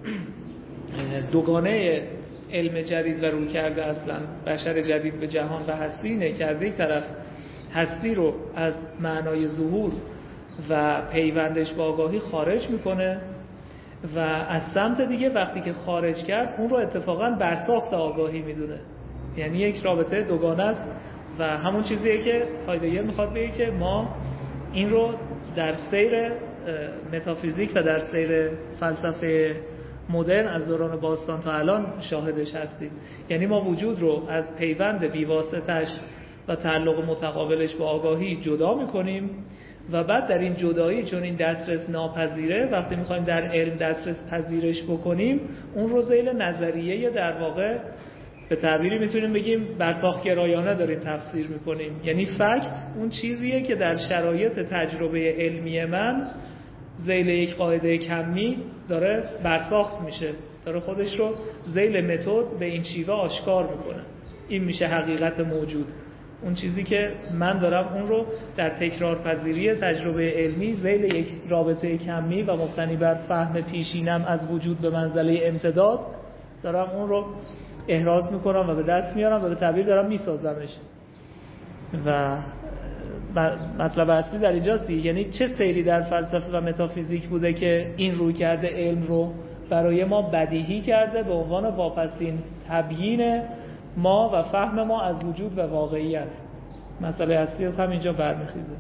Speaker 1: دوگانه علم جدید و رویکرد اصلا بشر جدید به جهان و هستی اینه که از یک طرف هستی رو از معنای ظهور و پیوندش با آگاهی خارج میکنه و از سمت دیگه وقتی که خارج کرد اون رو اتفاقاً برساخت آگاهی میدونه. یعنی یک رابطه دوگانه است و همون چیزیه که هایدگر میخواد بگه که ما این رو در سیر متافیزیک و در سیر فلسفه مدرن از دوران باستان تا الان شاهدش هستیم. یعنی ما وجود رو از پیوند بیواسطش و تعلق متقابلش با آگاهی جدا میکنیم و بعد در این جدایی، چون این دسترس ناپذیره، وقتی میخوایم در علم دسترس پذیرش بکنیم، اون رو ذیل نظریه در واقع به تعبیری میتونیم بگیم برساخت گرایانه داریم تفسیر میکنیم. یعنی فکت اون چیزیه که در شرایط تجربه علمی من ذیل یک قاعده کمی داره برساخت میشه، داره خودش رو ذیل متد به این شیوه آشکار میکنه. این میشه حقیقت موجود، اون چیزی که من دارم اون رو در تکرار پذیری تجربه علمی ذیل یک رابطه کمی و مبتنی بر فهم پیشینم از وجود به منزله امتداد دارم اون رو احراز میکنم و به دست میارم و به تعبیر دارم میسازمش. و مطلب اصلی در اینجاست دیگه. یعنی چه سیری در فلسفه و متافیزیک بوده که این رویکرد علم رو برای ما بدیهی کرده به عنوان واپسین تبیین ما و فهم ما از وجود و واقعیت. مسئله اصلی از همینجا برمیخیزه.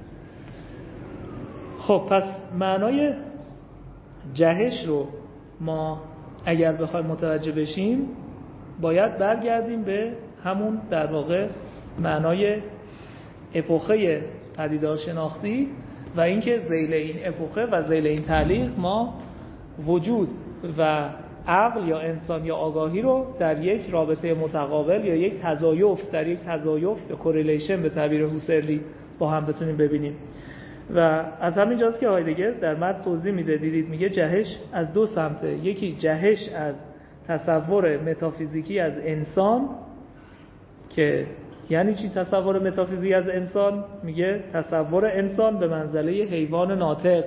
Speaker 1: خب پس معنای جهش رو ما اگر بخوایم متوجه بشیم باید برگردیم به همون در واقع معنای اپوخه پدیدار شناختی و اینکه ذیل این اپوخه و ذیل این تعلیق ما وجود و عقل یا انسان یا آگاهی رو در یک رابطه متقابل یا یک تضایف، در یک تضایف یا کوریلیشن به تعبیر هوسرلی با هم بتونیم ببینیم. و از همین جاست که هایدگر در متن توضیح میده، دیدید میگه جهش از دو سمته. یکی جهش از تصور متافیزیکی از انسان، که یعنی چی تصور متافیزیکی از انسان؟ میگه تصور انسان به منزله حیوان ناطق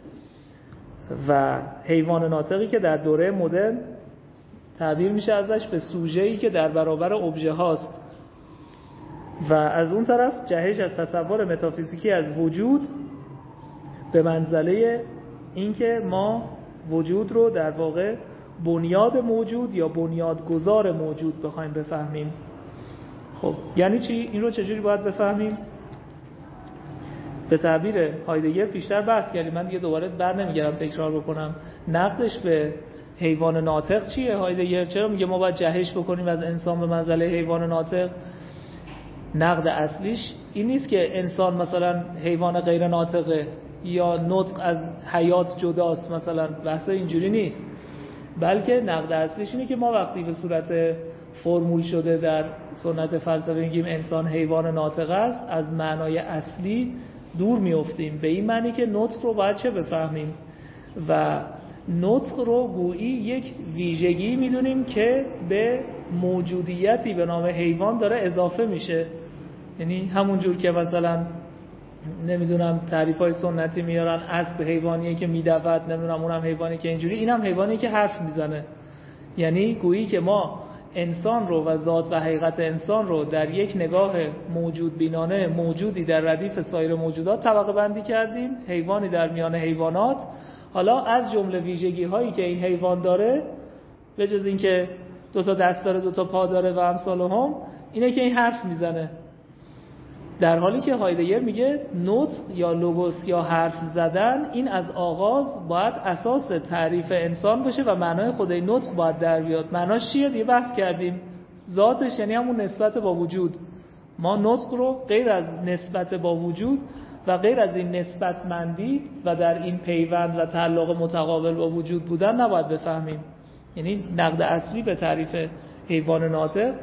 Speaker 1: و حیوان ناطقی که در دوره مدرن تعبیر میشه ازش به سوژه‌ای که در برابر ابژه هاست. و از اون طرف جهش از تصور متافیزیکی از وجود به منزله اینکه ما وجود رو در واقع بنیاد موجود یا بنیادگذار موجود بخوایم بفهمیم. خب یعنی چی؟ این رو چجوری باید بفهمیم؟ به تعبیر هایدگر بیشتر بحث کردیم، من دیگه دوباره بر نمیگردم تکرار بکنم. نقدش به حیوان ناطق چیه هایدگر؟ چرا میگه ما باید جهش بکنیم از انسان به منزله حیوان ناطق؟ نقد اصلیش این نیست که انسان مثلا حیوان غیر ناطقه یا نطق از حیات جداست، مثلا بحث اینجوری نیست، بلکه نقد اصلیش اینه که ما وقتی به صورت فرمول شده در سنت فلسفه میگیم انسان حیوان ناطق است، از معنای اصلی دور میافتیم، به این معنی که نطق رو باید چه بفهمیم و نطق رو گویی یک ویژگی میدونیم که به موجودیتی به نام حیوان داره اضافه میشه. یعنی همون جور که مثلا نمیدونم تعریفای سنتی میارن اسب حیوانیه که میدود، نمیدونم اونم حیوانی که اینجوری، اینم حیوانی که حرف میزنه. یعنی گویی که ما انسان رو و ذات و حقیقت انسان رو در یک نگاه موجود بینانه موجودی در ردیف سایر موجودات طبقه بندی کردیم، حیوانی در میان حیوانات. حالا از جمله ویژگی هایی که این حیوان داره به جز این که 2 تا دست داره 2 تا پا داره و امثال هم، اینه که این حرف میزنه. در حالی که هایدگر میگه نطق یا لوگوس یا حرف زدن این از آغاز باید اساس تعریف انسان باشه و معنای خود این نطق باید در بیاد. معناش چیه؟ دیگه بحث کردیم. ذاتش یعنی همون نسبت با وجود. ما نطق رو غیر از نسبت با وجود و غیر از این نسبتمندی و در این پیوند و تعلق متقابل با وجود بودن نباید بفهمیم. یعنی نقد اصلی به تعریف حیوان ناطق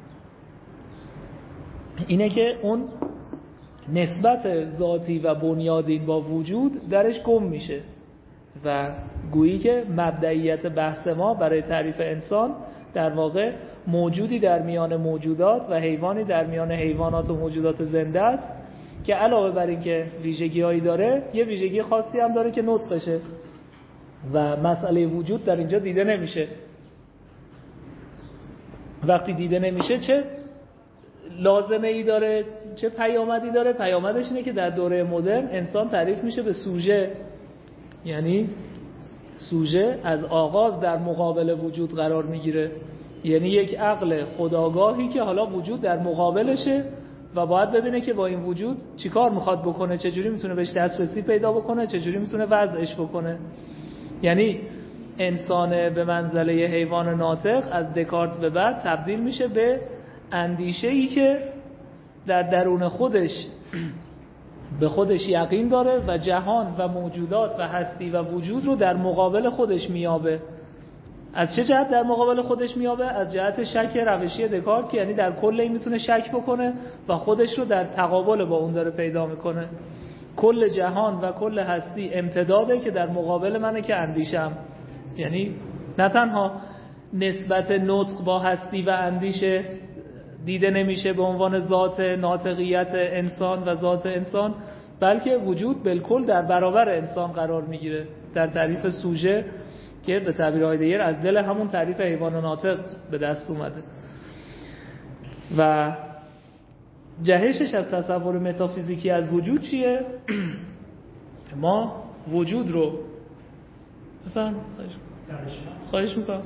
Speaker 1: اینه که اون نسبت ذاتی و بنیادی با وجود درش گم میشه و گویی که مبدئیت بحث ما برای تعریف انسان در واقع موجودی در میان موجودات و حیوانی در میان حیوانات و موجودات زنده است که علاوه بر این که ویژگی‌هایی داره، یه ویژگی خاصی هم داره که نطقشه و مسئله وجود در اینجا دیده نمیشه. وقتی دیده نمیشه چه لازمه ای داره، چه پیامدی داره؟ پیامدش اینه که در دوره مدرن انسان تعریف میشه به سوژه. یعنی سوژه از آغاز در مقابل وجود قرار میگیره، یعنی یک عقل خودآگاهی که حالا وجود در مقابلشه و باید ببینه که با این وجود چیکار میخواد بکنه، چجوری میتونه بهش دسترسی پیدا بکنه، چجوری میتونه وضعش بکنه. یعنی انسان به منزله حیوان ناطق از دکارت به بعد تبدیل میشه به اندیشه‌ای که در درون خودش به خودش یقین داره و جهان و موجودات و هستی و وجود رو در مقابل خودش میابه. از چه جهت در مقابل خودش میابه؟ از جهت شک روشی دکارت که یعنی در کل این میتونه شک بکنه و خودش رو در تقابل با اون داره پیدا میکنه. کل جهان و کل هستی امتداده که در مقابل منه که اندیشم. یعنی نه تنها نسبت نطق با هستی و اندیشه دیده نمیشه به عنوان ذات ناطقیت انسان و ذات انسان، بلکه وجود بالکل در برابر انسان قرار میگیره در تعریف سوژه که به تعبیر هایدگر از دل همون تعریف حیوان ناطق به دست اومده. و جهشش از تصور متافیزیکی از وجود چیه؟ ما وجود رو بفهم خواهش میکنم،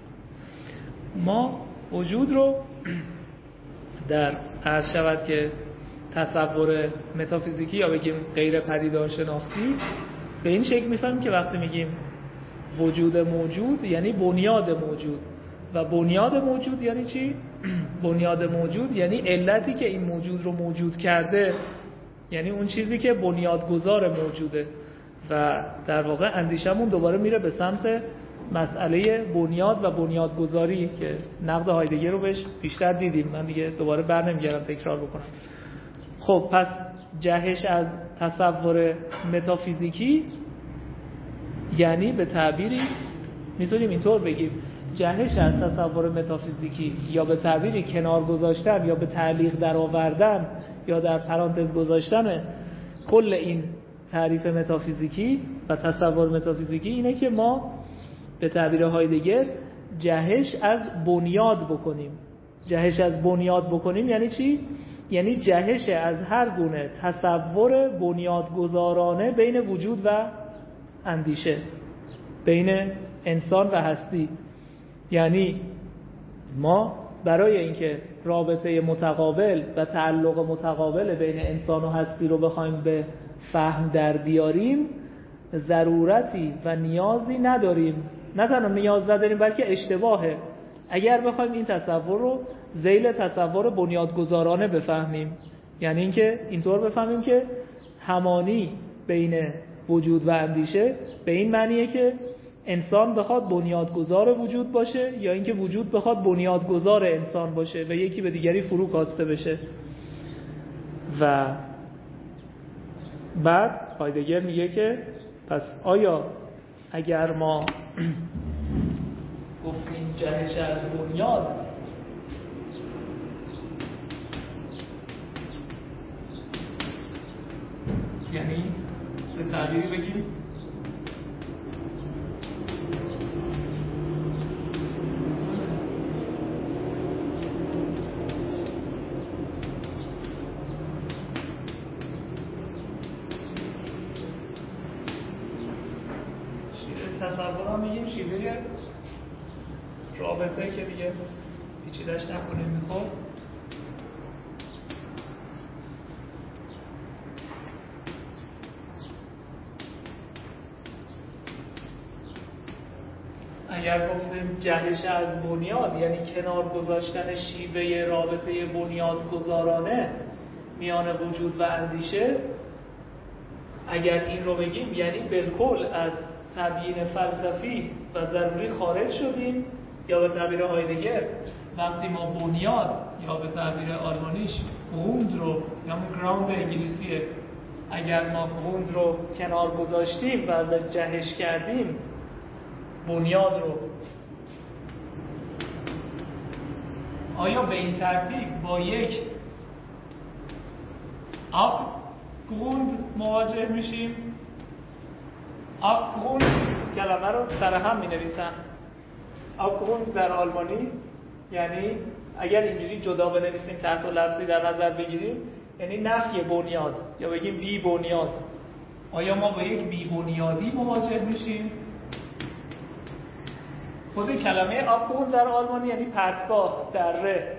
Speaker 1: ما وجود رو در عرض شود که تصور متافیزیکی یا بگیم غیر پدیدار شناختی به این شکل میفهمیم که وقتی میگیم وجود موجود یعنی بنیاد موجود، و بنیاد موجود یعنی چی؟ بنیاد موجود یعنی علتی که این موجود رو موجود کرده، یعنی اون چیزی که بنیادگذار موجوده. و در واقع اندیشمون دوباره میره به سمت مسئله بنیاد و بنیادگذاری که نقد هایدگر رو بهش بیشتر دیدیم، من دیگه دوباره بر نمیگردم تکرار بکنم. خب پس جهش از تصور متافیزیکی یعنی به تعبیری میتونیم اینطور بگیم جهش از تصور متافیزیکی یا به تعبیری کنار گذاشتن یا به تعلیق در آوردن یا در پرانتز گذاشتن کل این تعریف متافیزیکی و تصور متافیزیکی اینه که ما به تعبیر هایدگر جهش از بنیاد بکنیم. جهش از بنیاد بکنیم یعنی چی؟ یعنی جهش از هر گونه تصور بنیادگذارانه بین وجود و اندیشه، بین انسان و هستی. یعنی ما برای اینکه رابطه متقابل و تعلق متقابل بین انسان و هستی رو بخوایم به فهم در بیاریم ضرورتی و نیازی نداریم. نه تنها نیاز نداریم بلکه اشتباهه اگر بخوایم این تصور رو ذیل تصور بنیادگذارانه بفهمیم. یعنی اینکه اینطور بفهمیم که همانی بین وجود و اندیشه به این معنیه که انسان بخواد بنیادگذار وجود باشه یا اینکه وجود بخواد بنیادگذار انسان باشه و یکی به دیگری فرو کاسته بشه. و بعد هایدگر میگه که پس آیا اگر ما گفتیم جهش از بنیاد یعنی به تعبیری بگیم تصور هم میگیم شیوه رابطه که دیگه پیچیده‌اش نکنیم میخواد اگر گفتیم جهش از بنیاد یعنی کنار گذاشتن شیوه رابطه بنیادگذارانه میان وجود و اندیشه، اگر این رو بگیم یعنی بالکل از تبیین فلسفی و ضروری خارج شدیم، یا به تعبیر هایدگر وقتی ما بنیاد یا به تعبیر آلمانیش گروند رو یا گراوند انگلیسیه اگر ما گروند رو کنار گذاشتیم و ازش جهش کردیم بنیاد رو، آیا به این ترتیب با یک ابگروند مواجه میشیم؟ ابگروند کلمه رو سر هم می نویسن. ابگروند در آلمانی یعنی اگر اینجوری جدا بنویسیم تحت لفظی در نظر بگیریم یعنی نفی بنیاد یا بگیم بی بنیاد. آیا ما با یک بی بنیادی مواجه میشیم؟ خود کلمه ابگروند در آلمانی یعنی پرتگاه، دره.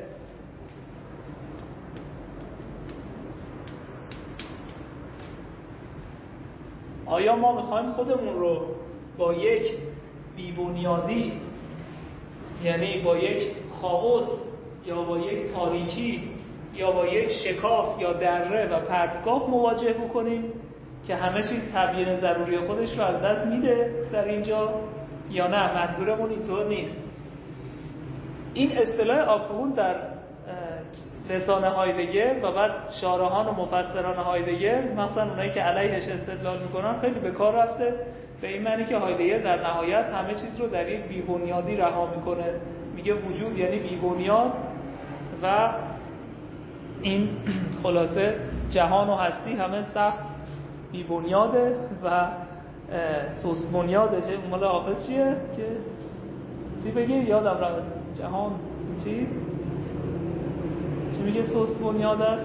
Speaker 1: آیا ما میخوایم خودمون رو با یک بی‌بنیادی یعنی با یک خاوس یا با یک تاریکی یا با یک شکاف یا دره و پرتگاه مواجه بکنیم که همه چیز تبیین ضروری خودش رو از دست میده در اینجا، یا نه منظورمون اینطور نیست؟ این اصطلاح ابگروند در لسان هایدگر و بعد شارحان و مفسران هایدگر مثلا اونایی که علیهش استدلال میکنن خیلی به کار رفته، به این معنی که هایدگر در نهایت همه چیز رو در یک بی‌بنیادی رها میکنه، میگه وجود یعنی بی‌بنیاد و این خلاصه جهان و هستی همه سخت بی‌بنیاده و سست بنیاده. چه مال حافظ چیه که چی بگی یادم رفت جهان چی میگه سست بنیاد است؟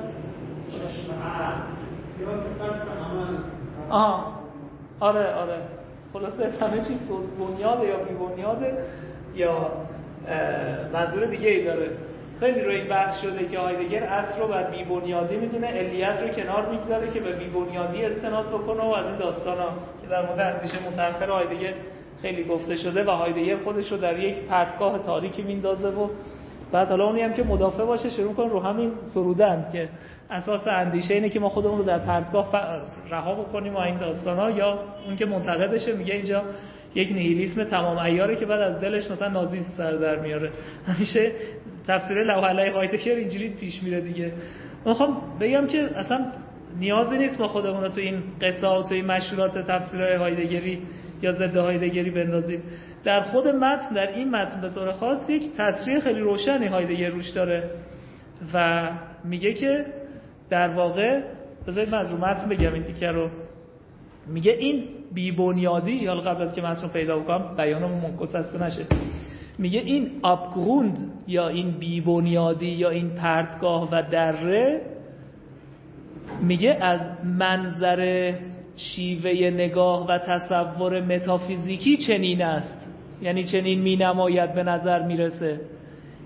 Speaker 1: آره خلاصه همه چیز سست بنیاده یا بی بنیاده یا منظور دیگه ای داره. خیلی روی این بحث شده که هایدگر اصل رو بر بی بنیادی میتونه، علیت رو کنار میگذاره که به بی بنیادی استناد بکنه و از این داستانا که در مورد اندیشه متأخر هایدگر خیلی گفته شده و هایدگر خودش رو در یک پرتگاه تاریکی میندازه و بعد حالا اونی هم که مدافع باشه شروع کنه رو همین سرودن که اساس اندیشه اینه که ما خودمون رو در پرتگاه رها بکنیم و این داستانا، یا اون که منتقدشه میگه اینجا یک نیهیلیسم تمام عیاره که بعد از دلش مثلا نازیسم سر در میاره. همیشه تفسیر لوح علیه هایدگر اینجوری پیش میره دیگه. میخوام بگم که اصلا نیازی نیست ما خودمون رو تو این قصه و تو این مشهورات تفسیرهای هایدگری یا ضد هایدگری بندازیم. در خود متن، در این متن به طور خاص یک تصریح خیلی روشنی هایدگر روش داره و میگه که در واقع بذارید من از رو متن بگم این تیکه رو. میگه این بی‌بنیادی، یا قبل از که متن رو پیدا بکنم بیانم گسسته نشه، میگه این ابگروند یا این بی‌بنیادی یا این پرتگاه و دره، میگه از منظر شیوه نگاه و تصور متافیزیکی چنین است، یعنی چنین می نماید به نظر میرسه.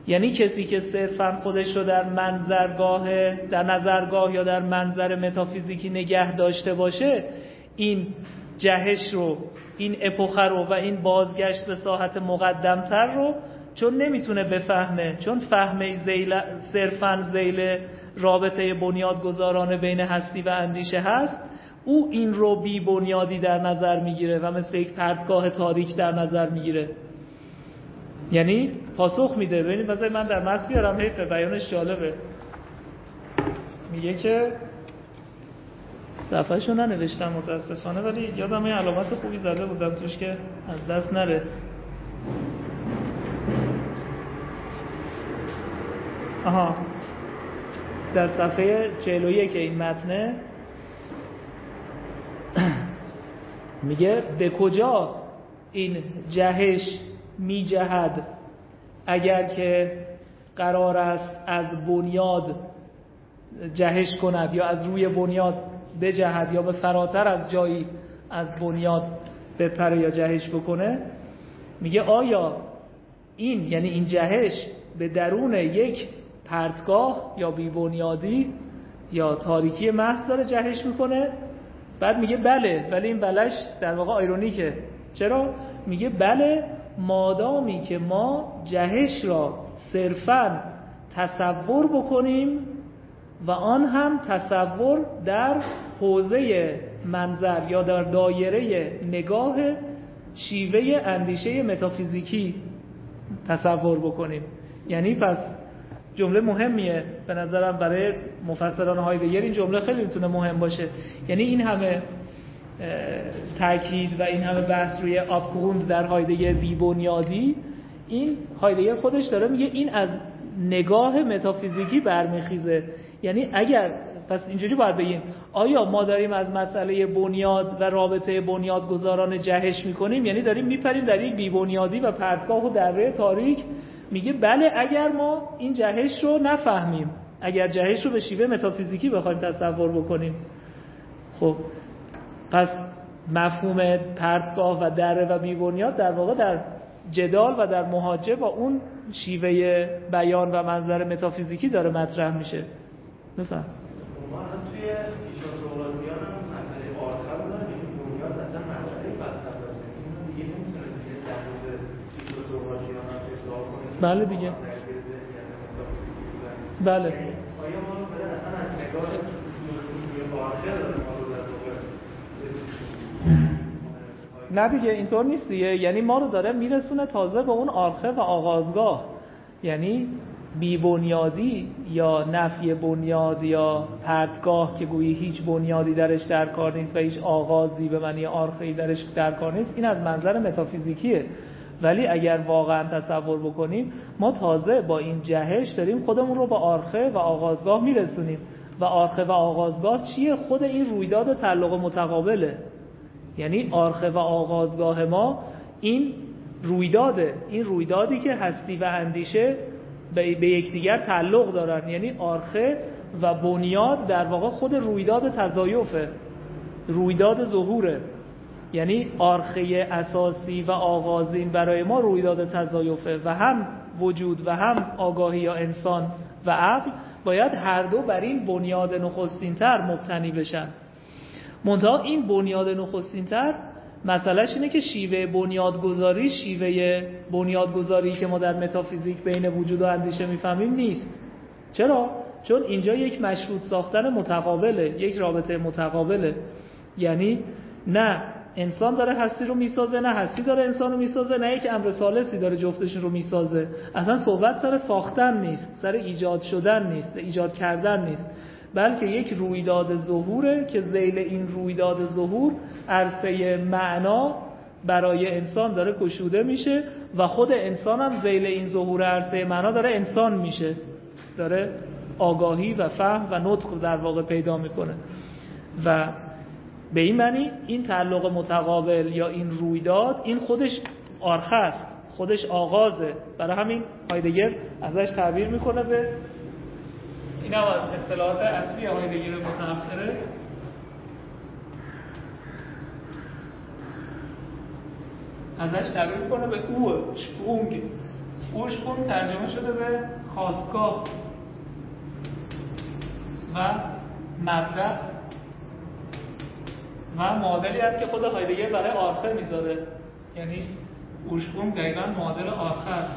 Speaker 1: یعنی کسی که صرفاً خودش رو در نظرگاه یا در منظر متافیزیکی نگه داشته باشه، این جهش رو، این اپوخه رو و این بازگشت به ساحت مقدمتر رو چون نمیتونه بفهمه، چون فهمش صرفاً ذیل رابطه بنیادگذارانه بین هستی و اندیشه هست، او این رو بی بنیادی در نظر میگیره و مثل یک پرتگاه تاریک در نظر میگیره. یعنی پاسخ میده. ببینید مثلا من در متن بیارم، حیفه بیانش جالبه. میگه که صفحه‌شو ننوشتم متاسفانه، ولی یادم یه علامت خوبی زده بودم توش که از دست نره. آها، در صفحه 41 این متنه میگه به کجا این جهش میجهد اگر که قرار است از بنیاد جهش کند یا از روی بنیاد بجهد یا به فراتر از جایی از بنیاد بپره یا جهش بکنه. میگه آیا این یعنی این جهش به درون یک پرتگاه یا بی بنیادی یا تاریکی محض داره جهش میکنه؟ بعد میگه بله، ولی این بلش در واقع آیرونیکه. چرا؟ میگه بله، مادامی که ما جهش را صرفاً تصور بکنیم و آن هم تصور در حوزه منظر یا در دایره نگاه شیوه اندیشه متافیزیکی تصور بکنیم. یعنی پس جمله مهمیه به نظرم برای مفسران هایدگر، این جمله خیلی میتونه مهم باشه. یعنی این همه تاکید و این همه بحث روی آبگروند در هایدگر بی بنیادی، این هایدگر خودش داره میگه این از نگاه متافیزیکی برمیخیزه. یعنی اگر پس اینجوری باید بگیم آیا ما داریم از مسئله بنیاد و رابطه بنیادگذاران جهش میکنیم، یعنی داریم میپریم در یک بی بنیادی و پرتگاه و دره تاریک؟ میگه بله، اگر ما این جهش رو نفهمیم، اگر جهش رو به شیوه متافیزیکی بخوایم تصور بکنیم. خب پس مفهوم پرتگاه و دره و بی بنیاد در واقع در جدال و در محاجه با اون شیوه بیان و منظر متافیزیکی داره مطرح میشه. بفهم.
Speaker 3: ما الان توی فیلسوفیان هم مسئله آرخه رو داریم، بنیاد اصلا مسئله فلسفه است. این دیگه نمیتونه دیگه در مورد فیلسوفیان هم اصلاح کنه.
Speaker 1: بله دیگه. بله.
Speaker 3: آیا ما رو بده اصلا از نگاه جزئی آرخه داره ما رو در واقع
Speaker 1: نه دیگه اینطور نیست دیگه. یعنی ما رو داره میرسونه تازه به اون آرخه و آغازگاه، یعنی بی بنیادی یا نفی بنیاد یا پرتگاه که گویی هیچ بنیادی درش در کار نیست و هیچ آغازی به معنی آرخه‌ای درش در کار نیست. این از منظر متافیزیکیه. ولی اگر واقعا تصور بکنیم، ما تازه با این جهش داریم خودمون رو به آرخه و آغازگاه میرسونیم. و آرخه و آغازگاه چیه؟ خود این رویداد تعلق متقابله. یعنی آرخه و آغازگاه ما این رویداده، این رویدادی که هستی و اندیشه به یکدیگر تعلق دارن. یعنی آرخه و بنیاد در واقع خود رویداد تزایفه، رویداد ظهوره. یعنی آرخه اساسی و آغازین برای ما رویداد تزایفه و هم وجود و هم آگاهی یا انسان و عقل باید هر دو بر این بنیاد نخستین‌تر مبتنی بشن. منتها این بنیاد نخستین‌تر مسئلهش اینه که شیوه بنیادگذاری که ما در متافیزیک بین وجود و اندیشه میفهمیم نیست. چرا؟ چون اینجا یک مشروط ساختن متقابله، یک رابطه متقابله. یعنی نه انسان داره هستی رو میسازه، نه هستی داره انسان رو میسازه، نه یک امر ثالثی داره جفتشون رو میسازه. اصلا صحبت سر ساختن نیست، سر ایجاد شدن نیست، ایجاد کردن نیست، بلکه یک رویداد ظهوره که ذیل این رویداد ظهور عرصه معنا برای انسان داره گشوده میشه و خود انسان هم ذیل این ظهور عرصه معنا داره انسان میشه، داره آگاهی و فهم و نطق در واقع پیدا میکنه. و به این معنی این تعلق متقابل یا این رویداد این خودش آرخه است، خودش آغازه. برای همین هایدگر ازش تعبیر میکنه به این هم از اصطلاحات اصلی هایدگر متأخره، ازش تعبیر میکنه به او شپرونگ. Ursprung ترجمه شده به خاستگاه و مبدأ و معادلی است که خود هایدگر برای آرخه میذاره. یعنی Ursprung دقیقاً معادل آرخه است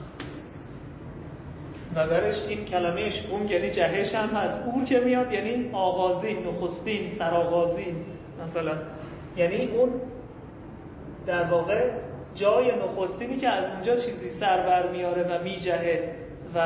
Speaker 1: و درش این کلمه شپونگ یعنی جهش هم هست. اور که میاد یعنی آغازین، نخستین، سرآغازین مثلا، یعنی اون در واقع جای نخستینی که از اونجا چیزی سر بر میاره و میجهه و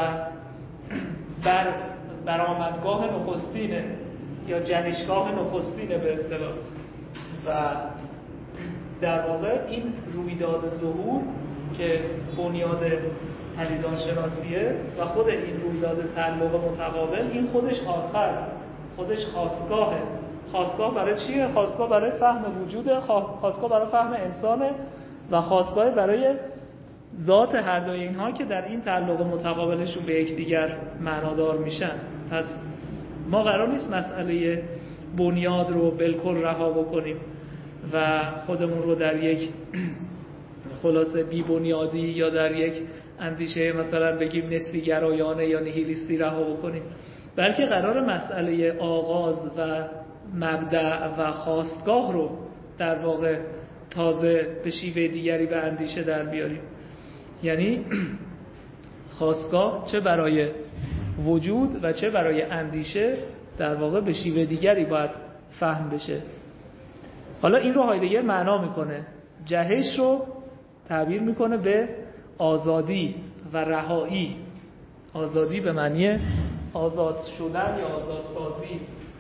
Speaker 1: برآمدگاه نخستینه یا جهشگاه نخستینه به اصطلاح. و در واقع این رویداد ظهور که بنیاد پدیدارشناسیه و خود این رویداد تعلق متقابل، این خودش آرخه است، خودش خاستگاهه. خاستگاه برای چیه؟ خاستگاه برای فهم وجوده، خاستگاه برای فهم انسانه و خاستگاه برای ذات هر دوی اینها که در این تعلق متقابلشون به یکدیگر معنادار میشن. پس ما قرار نیست مسئله بنیاد رو بالکل رها بکنیم و خودمون رو در یک خلاصه بی بنیادی یا در یک اندیشه مثلا بگیم نسبی گرایانه یا نیهیلیستی رها بکنیم، بلکه قرار مسئله آغاز و مبدأ و خاستگاه رو در واقع تازه به شیوه دیگری به اندیشه در بیاریم. یعنی خاستگاه چه برای وجود و چه برای اندیشه در واقع به شیوه دیگری باید فهم بشه. حالا این رو هایدگر معنا میکنه، جهش رو تعبیر میکنه به آزادی و رهایی. آزادی به معنی آزاد شدن یا آزاد سازی.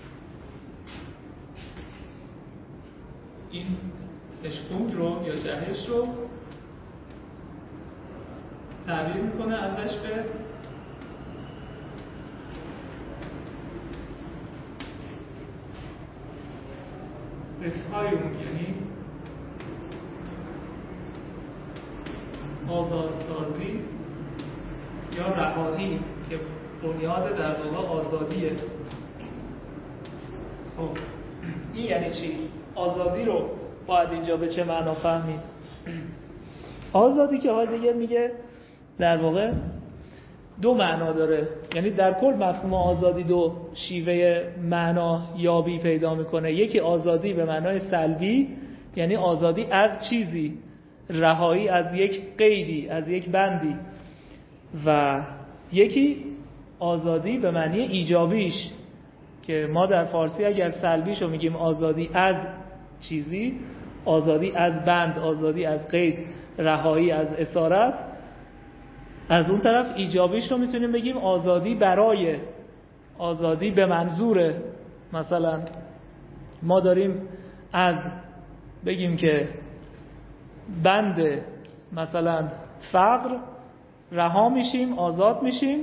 Speaker 1: این اشپونگ رو یا جهش رو تعبیر میکنه ازش به بفهایونگ، یعنی آزادسازی یا رهایی که بنیاد در واقع آزادیه. خب این یعنی چی؟ آزادی رو باید اینجا به چه معنا فهمید؟ آزادی که هایدگر میگه در واقع دو معنا داره، یعنی در کل مفهوم آزادی دو شیوه معنا یابی پیدا میکنه. یکی آزادی به معنای سلبی، یعنی آزادی از چیزی، رهایی از یک قیدی، از یک بندی، و یکی آزادی به معنی ایجابیش که ما در فارسی اگر سلبیشو میگیم آزادی از چیزی، آزادی از بند، آزادی از قید، رهایی از اسارت، از اون طرف ایجابیش رو میتونیم بگیم آزادی برای، آزادی به منظور. مثلا ما داریم از بگیم که بند مثلا فقر رها میشیم، آزاد میشیم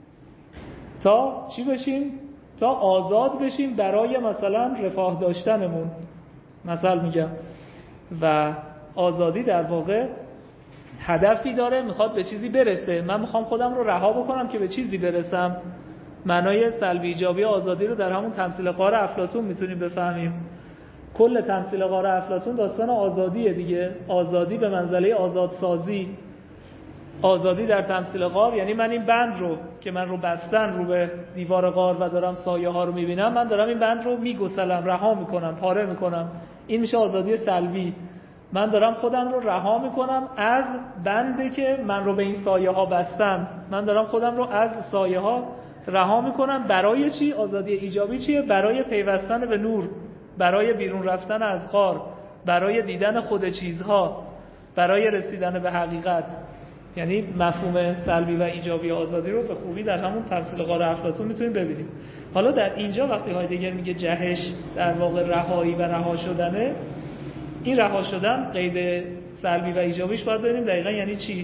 Speaker 1: تا چی بشیم؟ تا آزاد بشیم برای مثلا رفاه داشتنمون، مثلا میگم. و آزادی در واقع هدفی داره، میخواد به چیزی برسه. من میخوام خودم رو رها بکنم که به چیزی برسم. معنای سلبی ایجابی آزادی رو در همون تمثیل غار افلاطون میتونیم بفهمیم. کل تمثیل غار افلاطون داستان آزادیه دیگه. آزادی به منزله آزادسازی. آزادی در تمثیل غار یعنی من این بند رو که من رو بستن رو به دیوار غار و دارم سایه ها رو میبینم، من دارم این بند رو میگسلم، رها میکنم، پاره میکنم. این میشه آزادی سلبی. من دارم خودم رو رها میکنم از بندی که من رو به این سایه ها بستن. من دارم خودم رو از سایه ها رها میکنم. برای چی؟ آزادی ایجابی چیه؟ برای پیوستن به نور، برای بیرون رفتن از غار، برای دیدن خود چیزها، برای رسیدن به حقیقت. یعنی مفهوم سلبی و ایجابی آزادی رو به خوبی در همون تمثیل غار افلاطون میتونیم ببینیم. حالا در اینجا وقتی هایدگر میگه جهش در واقع رهایی و رها شدنه، این رها شدن قید سلبی و ایجابیش باید ببینیم دقیقا یعنی چی.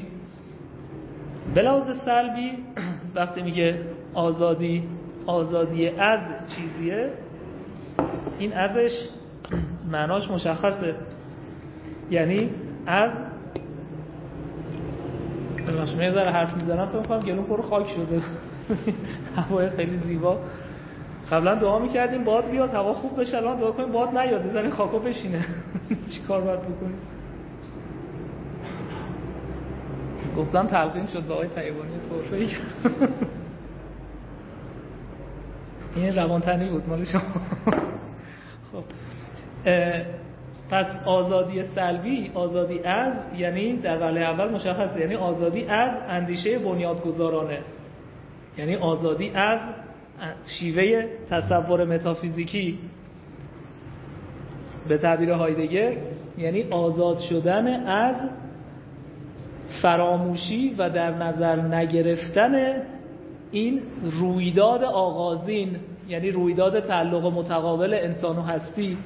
Speaker 1: به لحاظ سلبی وقتی میگه آزادی از چیزیه، این ازش معناش مشخصه، یعنی از من یه ذره حرف میزنم فکر می‌کنم گلوم پر خاک شده. هوای خیلی زیبا. قبلا دعا میکردیم باد بیاد هوا خوب بشه، الان دعا کنیم باد نیاد، ذره خاکو بشینه. چیکار باید بکنیم؟ گفتم تلقین شد به آقای طیبانی سرفه‌ای. این روانتنی بود مال شما. خب پس آزادی سلبی، آزادی از، یعنی در وهله اول مشخصه، یعنی آزادی از اندیشه بنیادگذارانه، یعنی آزادی از شیوه تصور متافیزیکی. به تعبیر هایدگر یعنی آزاد شدن از فراموشی و در نظر نگرفتن این رویداد آغازین، یعنی رویداد تعلق متقابل انسان و هستی،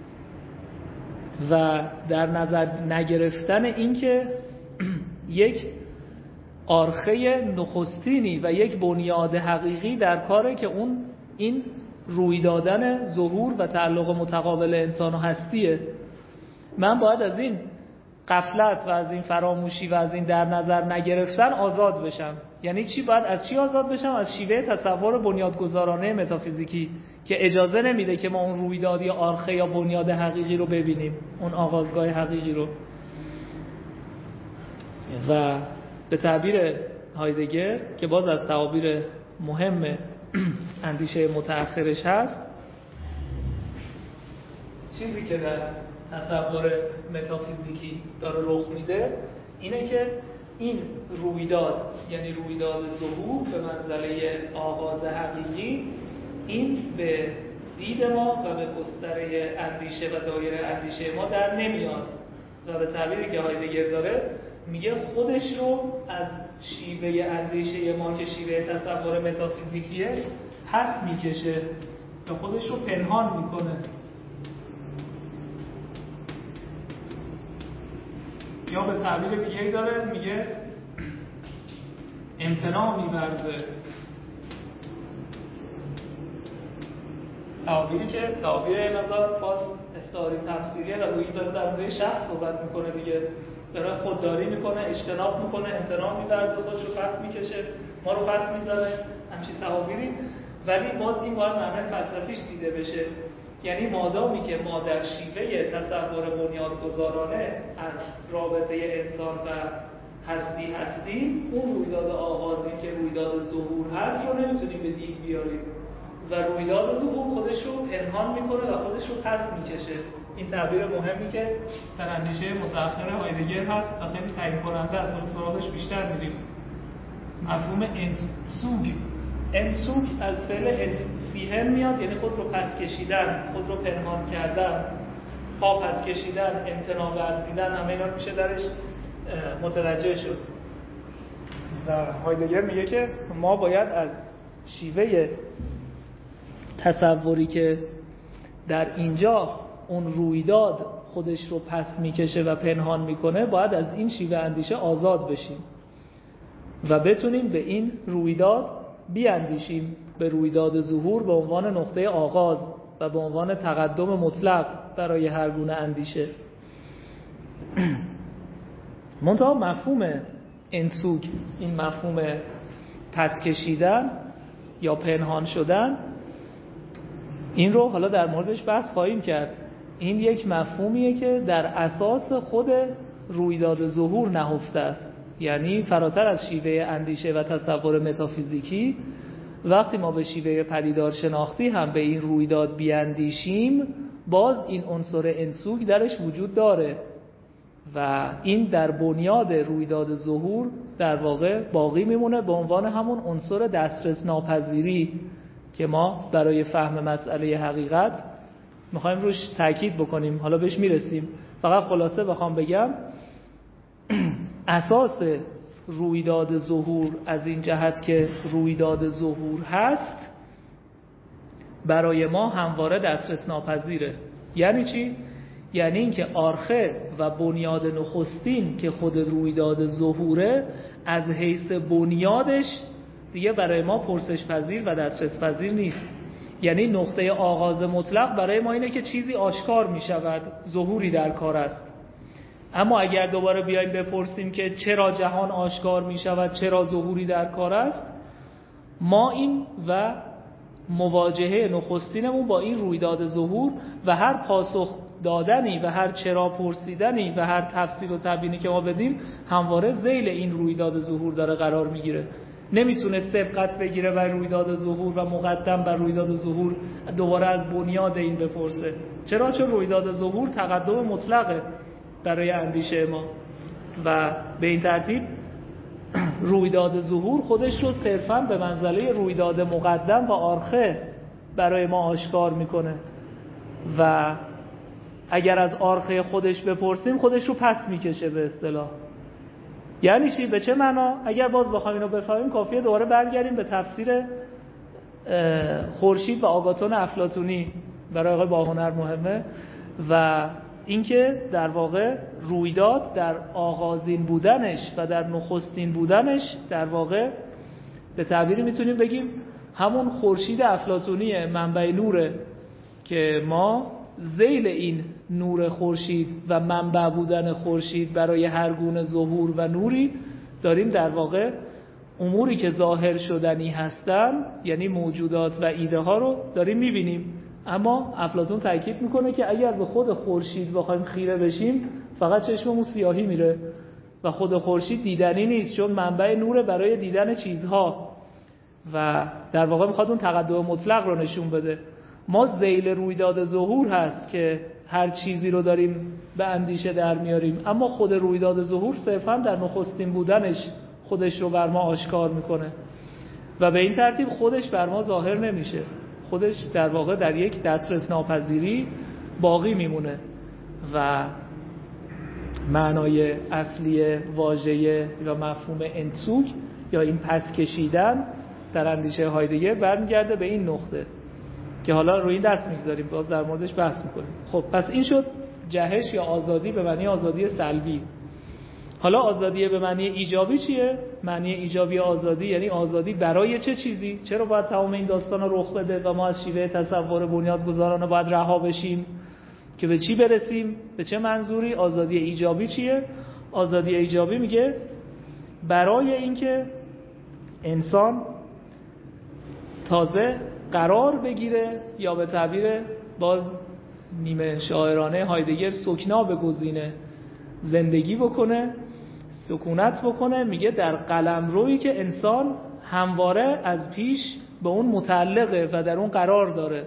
Speaker 1: و در نظر نگرفتن این که یک آرخه نخستینی و یک بنیاد حقیقی در کاره که این رویدادن ظهور و تعلق متقابل انسان و هستیه. من باید از این غفلت و از این فراموشی و از این در نظر نگرفتن آزاد بشم. یعنی چی؟ باید از چی آزاد بشم؟ از شیوه تصور بنیادگذارانه متافیزیکی که اجازه نمیده که ما اون رویداد یا آرخه یا بنیاد حقیقی رو ببینیم، اون آغازگاه حقیقی رو. و به تعبیر هایدگر که باز از تعابیر مهم اندیشه متأخرش هست، چیزی که در تصور متافیزیکی داره رخ میده اینه که این رویداد، یعنی رویداد ظهور به منزله آغاز حقیقی، این به دید ما و به گستره اندیشه و دایره اندیشه ما در نمیاد و به تعبیری که هایدگر داره میگه خودش رو از شیوه اندیشه ما که شیوه تصور متافیزیکیه پس میکشه و خودش رو پنهان میکنه، یا به تعبیر دیگه داره میگه امتناع می‌ورزه. تعبیری که تعبیر این مقدار باز استعاری تفسیریه و روی داره در مورد شخص صحبت میکنه دیگه، داره خودداری میکنه، اجتناب میکنه، امتناع می‌ورزه، خودش رو پس میکشه، ما رو پس میذاره، همچین تعبیری. ولی باز این باید معنی فلسفیش دیده بشه، یعنی مادامی که ما در شیوه تصور بنیادگذارانه از رابطه انسان و هستی هستیم، اون رویداد آغازی که رویداد ظهور هست رو نمیتونیم به دید بیاریم و رویداد ظهور خودش رو پنهان میکنه و خودش رو پس میکشه. این تعبیر مهمی که در اندیشه متأخر هایدگر هست و خیلی تعیین کننده است، سراغش بیشتر میریم. مفهوم انتسوگ، انسوگ از فعل انسیهن میاد، یعنی خود رو پس کشیدن، خود رو پنهان کردن، پا پس کشیدن، امتناع ورزیدن، همه اینا میشه درش متوجه شد. و هایدگر میگه که ما باید از شیوه تصوری که در اینجا اون رویداد خودش رو پس میکشه و پنهان میکنه، باید از این شیوه اندیشه آزاد بشیم و بتونیم به این رویداد بیاندیشیم، به رویداد ظهور به عنوان نقطه آغاز و به عنوان تقدم مطلق برای هر گونه اندیشه. منتها مفهوم انسوگ، این مفهوم پس کشیدن یا پنهان شدن، این رو حالا در موردش بحث خواهیم کرد. این یک مفهومیه که در اساس خود رویداد ظهور نهفته است، یعنی فراتر از شیوه اندیشه و تصور متافیزیکی. وقتی ما به شیوه پدیدار شناختی هم به این رویداد بیاندیشیم، باز این عنصر انسوگ درش وجود داره و این در بنیاد رویداد ظهور در واقع باقی میمونه به عنوان همون عنصر دسترس ناپذیری که ما برای فهم مسئله حقیقت میخوایم روش تاکید بکنیم. حالا بهش میرسیم. فقط خلاصه بخوام بگم اساس رویداد ظهور از این جهت که رویداد ظهور هست برای ما همواره دسترس ناپذیره. یعنی چی؟ یعنی این که آرخه و بنیاد نخستین که خود رویداد ظهوره از حیث بنیادش دیگه برای ما پرسش پذیر و دسترس پذیر نیست. یعنی نقطه آغاز مطلق برای ما اینه که چیزی آشکار می شود، ظهوری در کار است. اما اگر دوباره بیایم بپرسیم که چرا جهان آشکار می شود، چرا ظهوری در کار است، ما این و مواجهه نخستینمون با این رویداد ظهور و هر پاسخ دادنی و هر چرا پرسیدنی و هر تفسیر و تبیینی که ما بدیم همواره ذیل این رویداد ظهور داره قرار میگیره. نمیتونه سبقت بگیره بر رویداد ظهور و مقدم بر رویداد ظهور دوباره از بنیاد این بپرسه. چرا؟ چون رویداد ظهور تقدم مطلقه برای اندیشه ما و به این ترتیب رویداد ظهور خودش رو صرفاً به منزله رویداد مقدم و آرخه برای ما آشکار میکنه و اگر از آرخه خودش بپرسیم خودش رو پس میکشه به اصطلاح. یعنی چی؟ به چه معنا؟ اگر باز بخوایم اینو بفهمیم کافیه دوباره برگردیم به تفسیر خورشید و آگاتون افلاطونی، برای آقای باهنر مهمه، و اینکه در واقع رویداد در آغازین بودنش و در نخستین بودنش در واقع به تعبیری میتونیم بگیم همون خورشید افلاطونی منبع نوره که ما ذیل این نور خورشید و منبع بودن خورشید برای هر گونه ظهور و نوری داریم در واقع اموری که ظاهر شدنی هستن، یعنی موجودات و ایده ها رو داریم میبینیم. اما افلاطون تاکید میکنه که اگر به خود خورشید بخوایم خیره بشیم فقط چشممون سیاهی میره و خود خورشید دیدنی نیست، چون منبع نور برای دیدن چیزها و در واقع میخواد اون تقدم مطلق رو نشون بده. ما ذیل رویداد ظهور هست که هر چیزی رو داریم به اندیشه در میاریم، اما خود رویداد ظهور صرفاً در نخستین بودنش خودش رو بر ما آشکار میکنه و به این ترتیب خودش بر ما ظاهر نمیشه، خودش در واقع در یک دسترس ناپذیری باقی میمونه و معنای اصلی واژه یا مفهوم انتسوگ یا این پس کشیدن در اندیشه هایدگر برمیگرده به این نقطه که حالا روی این دست میگذاریم، باز در موردش بحث میکنیم. خب پس این شد جهش یا آزادی به معنی آزادی سلبی. حالا آزادی به معنی ایجابی چیه؟ معنی ایجابی آزادی یعنی آزادی برای چه چیزی؟ چرا باید تمام این داستان رو رخ بده و ما از شیوه تصور بنیادگذارانه باید رها بشیم که به چی برسیم؟ به چه منظوری؟ آزادی ایجابی چیه؟ آزادی ایجابی میگه برای اینکه انسان تازه قرار بگیره یا به تعبیر باز نیمه شاعرانه هایدگر سکنا بگزینه، زندگی بکنه، سکونت بکنه، میگه در قلمرویی که انسان همواره از پیش به اون متعلقه و در اون قرار داره.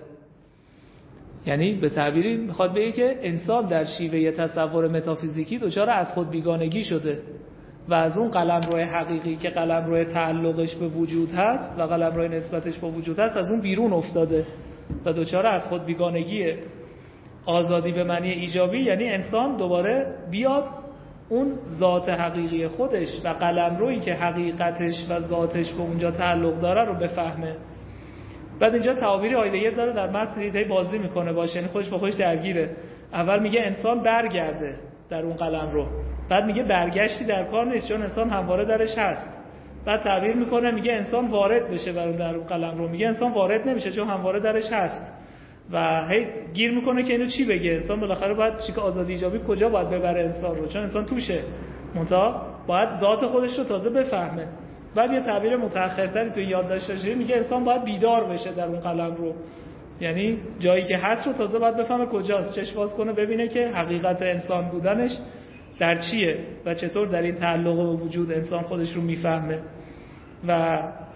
Speaker 1: یعنی به تعبیری میخواد بگه که انسان در شیوه تصور متافیزیکی دچار از خود بیگانگی شده و از اون قلمرو حقیقی که قلمرو تعلقش به وجود هست و قلمرو نسبتش با وجود هست از اون بیرون افتاده و دچار از خود بیگانگیه. آزادی به معنی ایجابی یعنی انسان دوباره بیاد اون ذات حقیقی خودش و قلمرویی که حقیقتش و ذاتش به اونجا تعلق داره رو بفهمه. بعد اینجا تعابیر هایدگر داره در متن ایده بازی میکنه باشه، یعنی خودش با خودش درگیره. اول میگه انسان برگرده در اون قلمرو، بعد میگه برگشتی در کار نیست چون انسان همواره درش هست. بعد تعبیر میکنه میگه انسان وارد بشه در اون قلمرو، میگه انسان وارد نمیشه چون همواره درش هست و هی گیر میکنه که اینو چی بگه. انسان بالاخره باید چی که آزادی ایجابی کجا باید ببره انسان رو، چون انسان توشه، منتها باید ذات خودش رو تازه بفهمه. بعد یه تعبیر متأخرتری تو یادداشت داشته میگه انسان باید بیدار بشه در اون قلمرو، یعنی جایی که هست رو تازه باید بفهمه کجاست، چشم باز کنه ببینه که حقیقت انسان بودنش در چیه و چطور در این تعلق به وجود انسان خودش رو میفهمه. و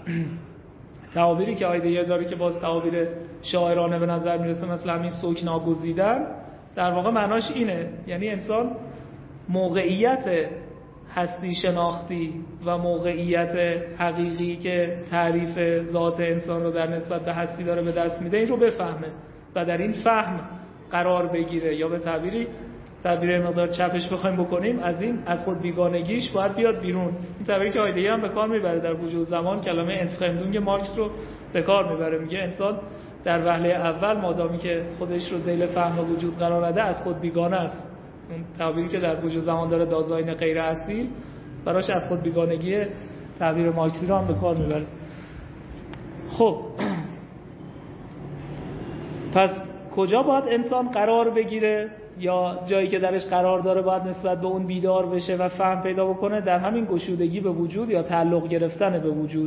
Speaker 1: تعابیری که هایدگر داره که باز تعابیر شاعرانه به نظر میرسه، مثلا همین سکنا گزیدن، در واقع معناش اینه، یعنی انسان موقعیت هستی شناختی و موقعیت حقیقی که تعریف ذات انسان رو در نسبت به هستی داره به دست میده این رو بفهمه و در این فهم قرار بگیره، یا به تعبیر مقدار چپش بخوایم بکنیم از خود بیگانگیش باید بیاد بیرون. این تعبیری که هایدگر هم به کار میبره در وجود زمان، کلمه انتفخمدونگ مارکس رو به کار میبره، میگه انسان در وهله اول مادامی که خودش رو ذیل فهم وجود قرار نده از خود بیگانه است. اون تعبیری که در وجود زمان داره دازاین غیر اصیل براش از خود بیگانگی تعبیر مارکسی رو هم به کار میبره. خب پس کجا باید انسان قرار بگیره یا جایی که درش قرار داره باید نسبت به اون بیدار بشه و فهم پیدا بکنه؟ در همین گشودگی به وجود یا تعلق گرفتن به وجود.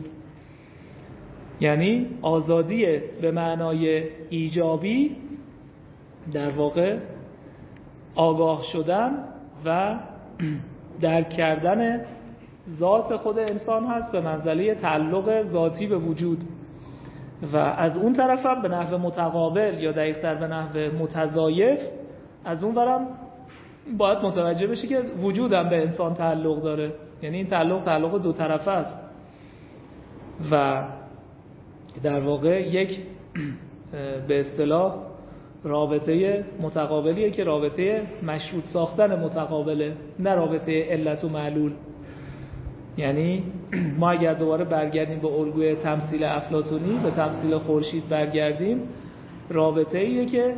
Speaker 1: یعنی آزادی به معنای ایجابی در واقع آگاه شدن و درک کردن ذات خود انسان هست به منزله تعلق ذاتی به وجود، و از اون طرف هم به نحو متقابل یا دقیق‌تر به نحو متضایف از اون برم باید متوجه بشی که وجود هم به انسان تعلق داره. یعنی این تعلق دو طرفه است و در واقع یک به اصطلاح رابطه متقابلیه که رابطه مشروط ساختن متقابله، نه رابطه علت و معلول. یعنی ما اگر دوباره برگردیم به الگوی تمثیل افلاطونی، به تمثیل خورشید برگردیم، رابطه ایه که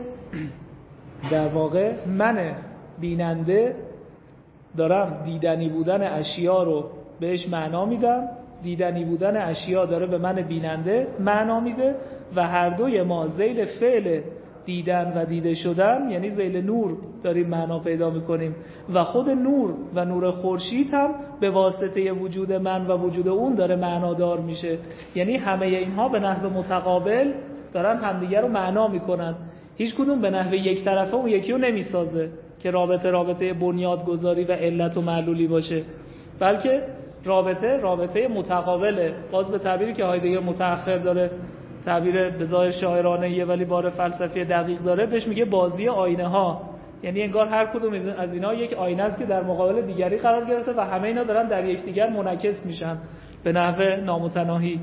Speaker 1: در واقع من بیننده دارم دیدنی بودن اشیا رو بهش معنا میدم، دیدنی بودن اشیا داره به من بیننده معنا میده و هر دوی ما ذیل فعل دیدن و دیده شدن، یعنی ذیل نور داریم معنا پیدا میکنیم و خود نور و نور خورشید هم به واسطه وجود من و وجود اون داره معنادار میشه. یعنی همه اینها به نحو متقابل دارن همدیگر رو معنا میکنن، هیچ کدوم به نحو یک طرفه اون یکی رو نمیسازه که رابطه بنیادگذاری و علت و معلولی باشه، بلکه رابطه متقابله. باز به تعبیری که هایدگر متأخر داره، تعبیر به ظاهر شاعرانه‌ایه ولی بار فلسفی دقیق داره، بهش میگه بازی آینه ها. یعنی انگار هر کدوم از اینا یک آینه است که در مقابل دیگری قرار گرفته و همه اینا دارن در یکدیگر منعکس میشن به نحو نامتناهی.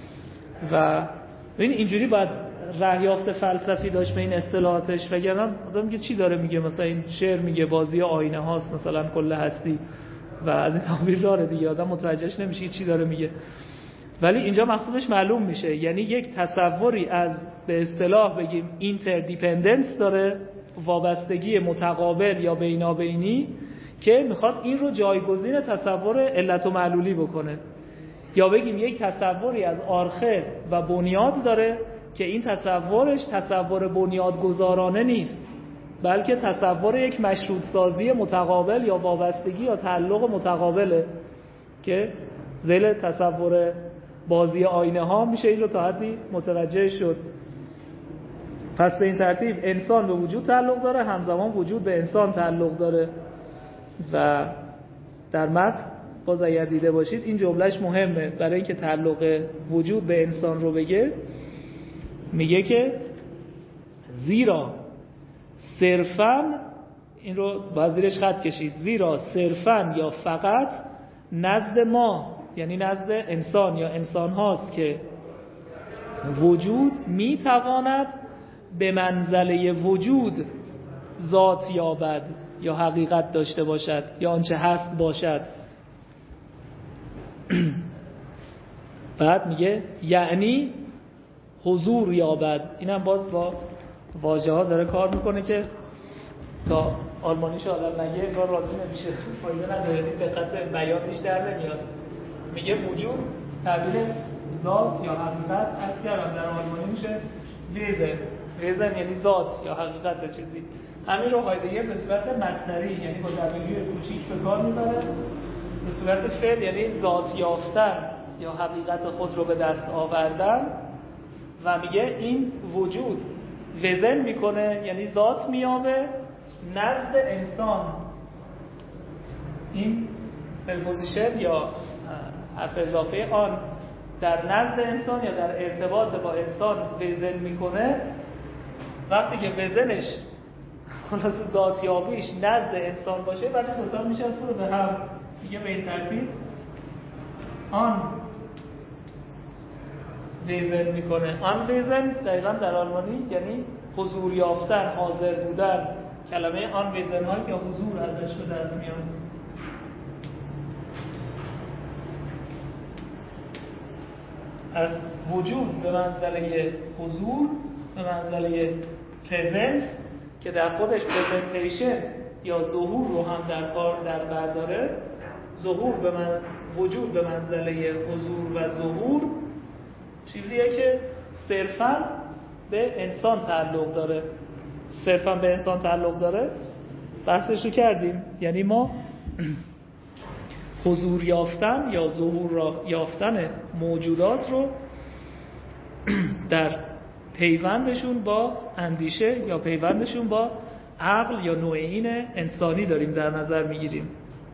Speaker 1: و ببین اینجوری باید رهیافت فلسفی داشت به این اصطلاحاتش، وگرنه آدم میگه چی داره میگه، مثلا این شعر میگه بازی آینه هاست مثلا کل هستی و از این تعبیر داره دیگه، آدم متوجهش نمیشه چی داره میگه. ولی اینجا مقصودش معلوم میشه، یعنی یک تصوری از به اصطلاح بگیم اینتردیپندنس داره، وابستگی متقابل یا بینابینی، که میخواد این رو جایگزین تصور علت و معلولی بکنه. یا بگیم یک تصوری از آرخه و بنیاد داره که این تصورش تصور بنیادگذارانه نیست، بلکه تصور یک مشروط سازی متقابل یا وابستگی یا تعلق متقابله که ذیل تصور بازی آینه ها میشه این رو تا حدی متوجه شد. پس به این ترتیب انسان به وجود تعلق داره، همزمان وجود به انسان تعلق داره. و در متن باز اگر دیده باشید این جملهش مهمه برای اینکه تعلق وجود به انسان رو بگه. میگه که زیرا صرفاً، این رو باید زیرش خط کشید، زیرا صرفاً یا فقط نزد ما، یعنی نزد انسان یا انسان هاست که وجود میتواند به منزله وجود ذات یابد یا حقیقت داشته باشد یا آنچه هست باشد. بعد میگه یعنی حضور یابد. اینم باز با واژه ها داره کار میکنه که تا آلمانیش آدم نگه انگار راضی نمیشه، فایده نداره، دقت بیانش در نمیاد. میگه وجود تعبیر ذات یا حقیقت از کردم در آلمانی میشه ویزن یعنی ذات یا حقیقت چیزی. همین رو هایدگر به صورت مصدری یعنی با دبلیو کوچیک به کار میبره، به صورت فعل یعنی ذات یافتن یا حقیقت خود رو به دست آوردن، و میگه این وجود وزن میکنه یعنی ذات میابه نزد انسان. این پرپوزیشن یا حرف اضافه آن در نزد انسان یا در ارتباط با انسان وزن میکنه. وقتی که وزنش خلاص ذاتیابیش نزد انسان باشه، بعد دوتا میچسبونه به هم، میگه به این ترتیب آن ویزن میکنه. آن ویزن دقیقا در آلمانی یعنی حضور یافتن، حاضر بودن. کلمه آن ویزن هایی که حضور ازش به دست میاد. از وجود به منزله حضور، به منزله پرزنس که در خودش پرزنتیشن یا ظهور رو هم در کار در برداره. ظهور به وجود به منزله حضور و ظهور چیزیه که صرفاً به انسان تعلق داره. صرفاً به انسان تعلق داره بحثش رو کردیم. یعنی ما حضور یافتن یا ظهور را یافتن موجودات رو در پیوندشون با اندیشه یا پیوندشون با عقل یا نوعین انسانی داریم در نظر میگیریم.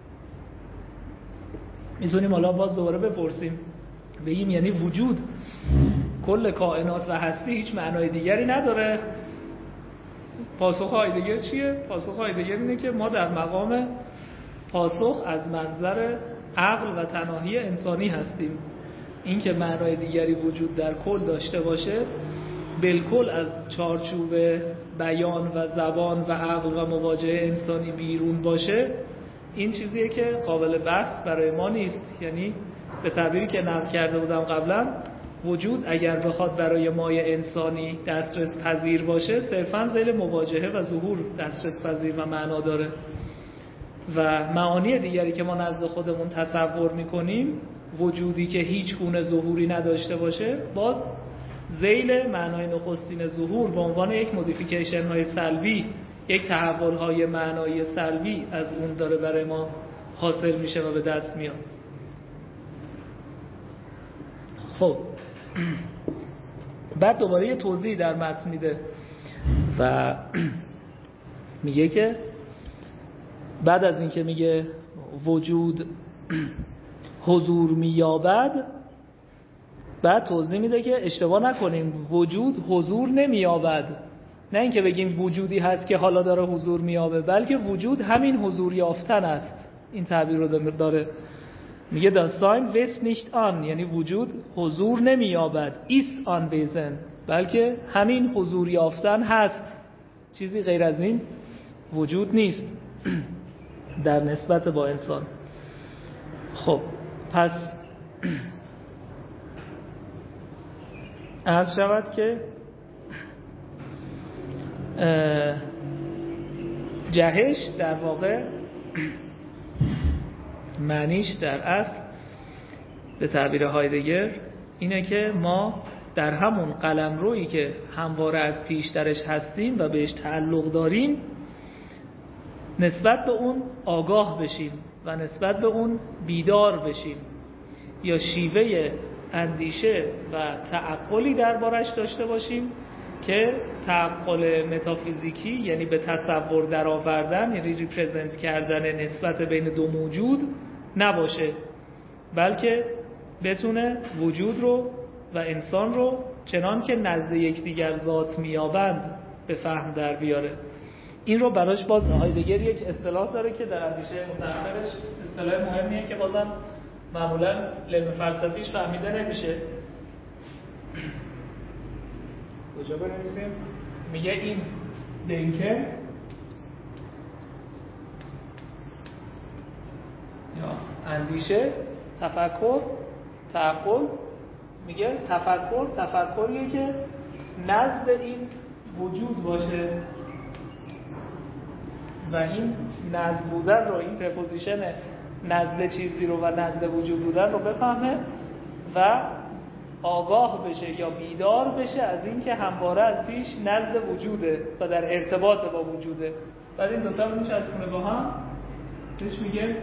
Speaker 1: میتونیم حالا باز دوباره بپرسیم بگیم یعنی وجود کل کائنات و هستی هیچ معنای دیگری نداره؟ پاسخ هایدگر چیه؟ پاسخ هایدگر اینه که ما در مقام پاسخ از منظر عقل و تناهی انسانی هستیم. این که معنای دیگری وجود در کل داشته باشه بالکل از چارچوب بیان و زبان و عقل و مواجهه انسانی بیرون باشه، این چیزیه که قابل بحث برای ما نیست. یعنی به تعبیری که نقل کرده بودم قبلا، وجود اگر بخواد برای مایه انسانی دسترس پذیر باشه صرفاً ذیل مواجهه و ظهور دسترس پذیر و معنا داره و معانی دیگری که ما نزد خودمون تصور میکنیم، وجودی که هیچ گونه ظهوری نداشته باشه، باز ذیل معنای نخستین ظهور به عنوان یک مودیفیکیشن های سلبی، یک تحول های معنایی سلبی از اون داره برای ما حاصل میشه و به دست میاد. خب بعد دوباره یه توضیح در متن میده و میگه که بعد از اینکه میگه وجود حضور مییابد، بعد توضیح میده که اشتباه نکنیم، وجود حضور نمییابد. نه اینکه بگیم وجودی هست که حالا داره حضور مییابه، بلکه وجود همین حضور یافتن است. این تعبیر رو داره، میگه das Sein weiß nicht an، یعنی وجود حضور نمییابد، ist anwesend، بلکه همین حضور یافتن هست، چیزی غیر از این وجود نیست در نسبت با انسان. خب پس عرض شود که جهش در واقع معنیش در اصل به تعبیر هایدگر اینه که ما در همون قلمرویی که همواره از پیش درش هستیم و بهش تعلق داریم نسبت به اون آگاه بشیم و نسبت به اون بیدار بشیم، یا شیوه اندیشه و تعقلی دربارش داشته باشیم که تعقل متافیزیکی، یعنی به تصور درآوردن، یعنی ریپرزنت کردن نسبت بین دو موجود نباشه، بلکه بتونه وجود رو و انسان رو چنان که نزد یکدیگر ذات میابند به فهم در بیاره. این رو براش باز هایدگر یک اصطلاح داره که در اندیشه متأخرش اصطلاح مهمیه که بازم معمولا علم فلسفیش فهمیده نمیشه. کجا بنویسیم؟ میگه این دنکن یا اندیشه، تفکر، تعقل، میگه تفکریه که نزد این وجود باشه و این نزد بودن رو، این پرپوزیشن نزد چیزی رو و نزد وجود بودن رو بفهمه و آگاه بشه یا بیدار بشه از این که همواره از پیش نزد وجوده و در ارتباط با وجوده. بعد این دوتا رو میچسبونه با هم، بهش میگه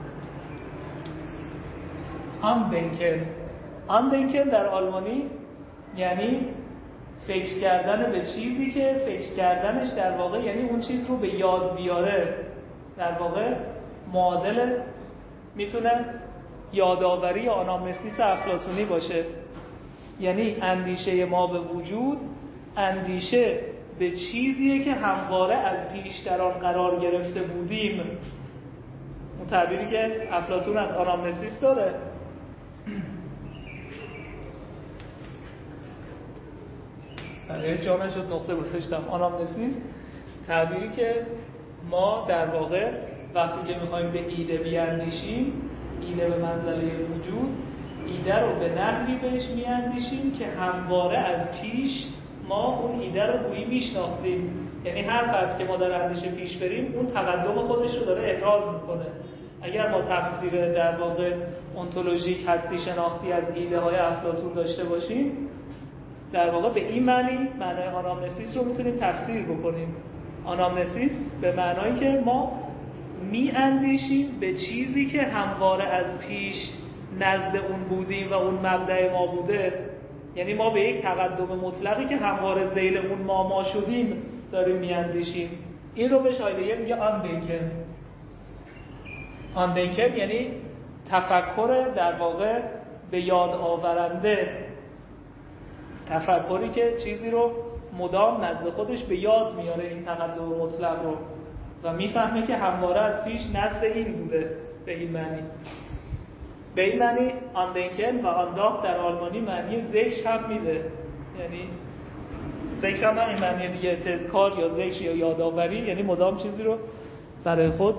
Speaker 1: Andenken در آلمانی یعنی فکر کردن به چیزی که فکر کردنش در واقع یعنی اون چیز رو به یاد بیاره. در واقع معادل میتونه یادآوری یا آنامنسیس افلاطونی باشه، یعنی اندیشه ما به وجود اندیشه به چیزیه که همواره از پیش در آن قرار گرفته بودیم. اون تعبیری که افلاطون از آنامنسیس داره، بله جامعه شد نقطه گذاشتم. آنامنسیس تعبیری که ما در واقع وقتی که میخوایم به ایده بیاندیشیم، ایده به منزله وجود، ایده رو به نحوی بهش میاندیشیم که همواره از پیش ما اون ایده رو گویی میشناختیم. یعنی هر قدر که ما در اندیشه پیش بریم اون تقدم خودش رو داره احراز میکنه. اگر ما تفسیر در واقع انتولوژیک هستی شناختی از ایده های افلاطون داشته باشیم، در واقع به این معنای آنامنسیس رو میتونیم تفسیر بکنیم. آنامنسیس به معنایی که ما میاندیشیم به چیزی که همواره از پیش نزد اون بودیم و اون مبدأ ما بوده. یعنی ما به یک تقدم مطلقی که همواره ذیل اون ما شدیم داریم میاندیشیم. این رو بهش هایدگر میگه آندنکن یعنی تفکر در واقع به یاد آورنده، تفکری که چیزی رو مدام نزد خودش به یاد میاره، این تقدم مطلق رو، و میفهمه که همواره از پیش نزد این بوده. به این معنی آندنکن و آنداخت در آلمانی معنی ذکر هم میده، یعنی ذکر هم این معنی دیگه، تذکار یا ذکر یا یادآوری، یعنی مدام چیزی رو برای خود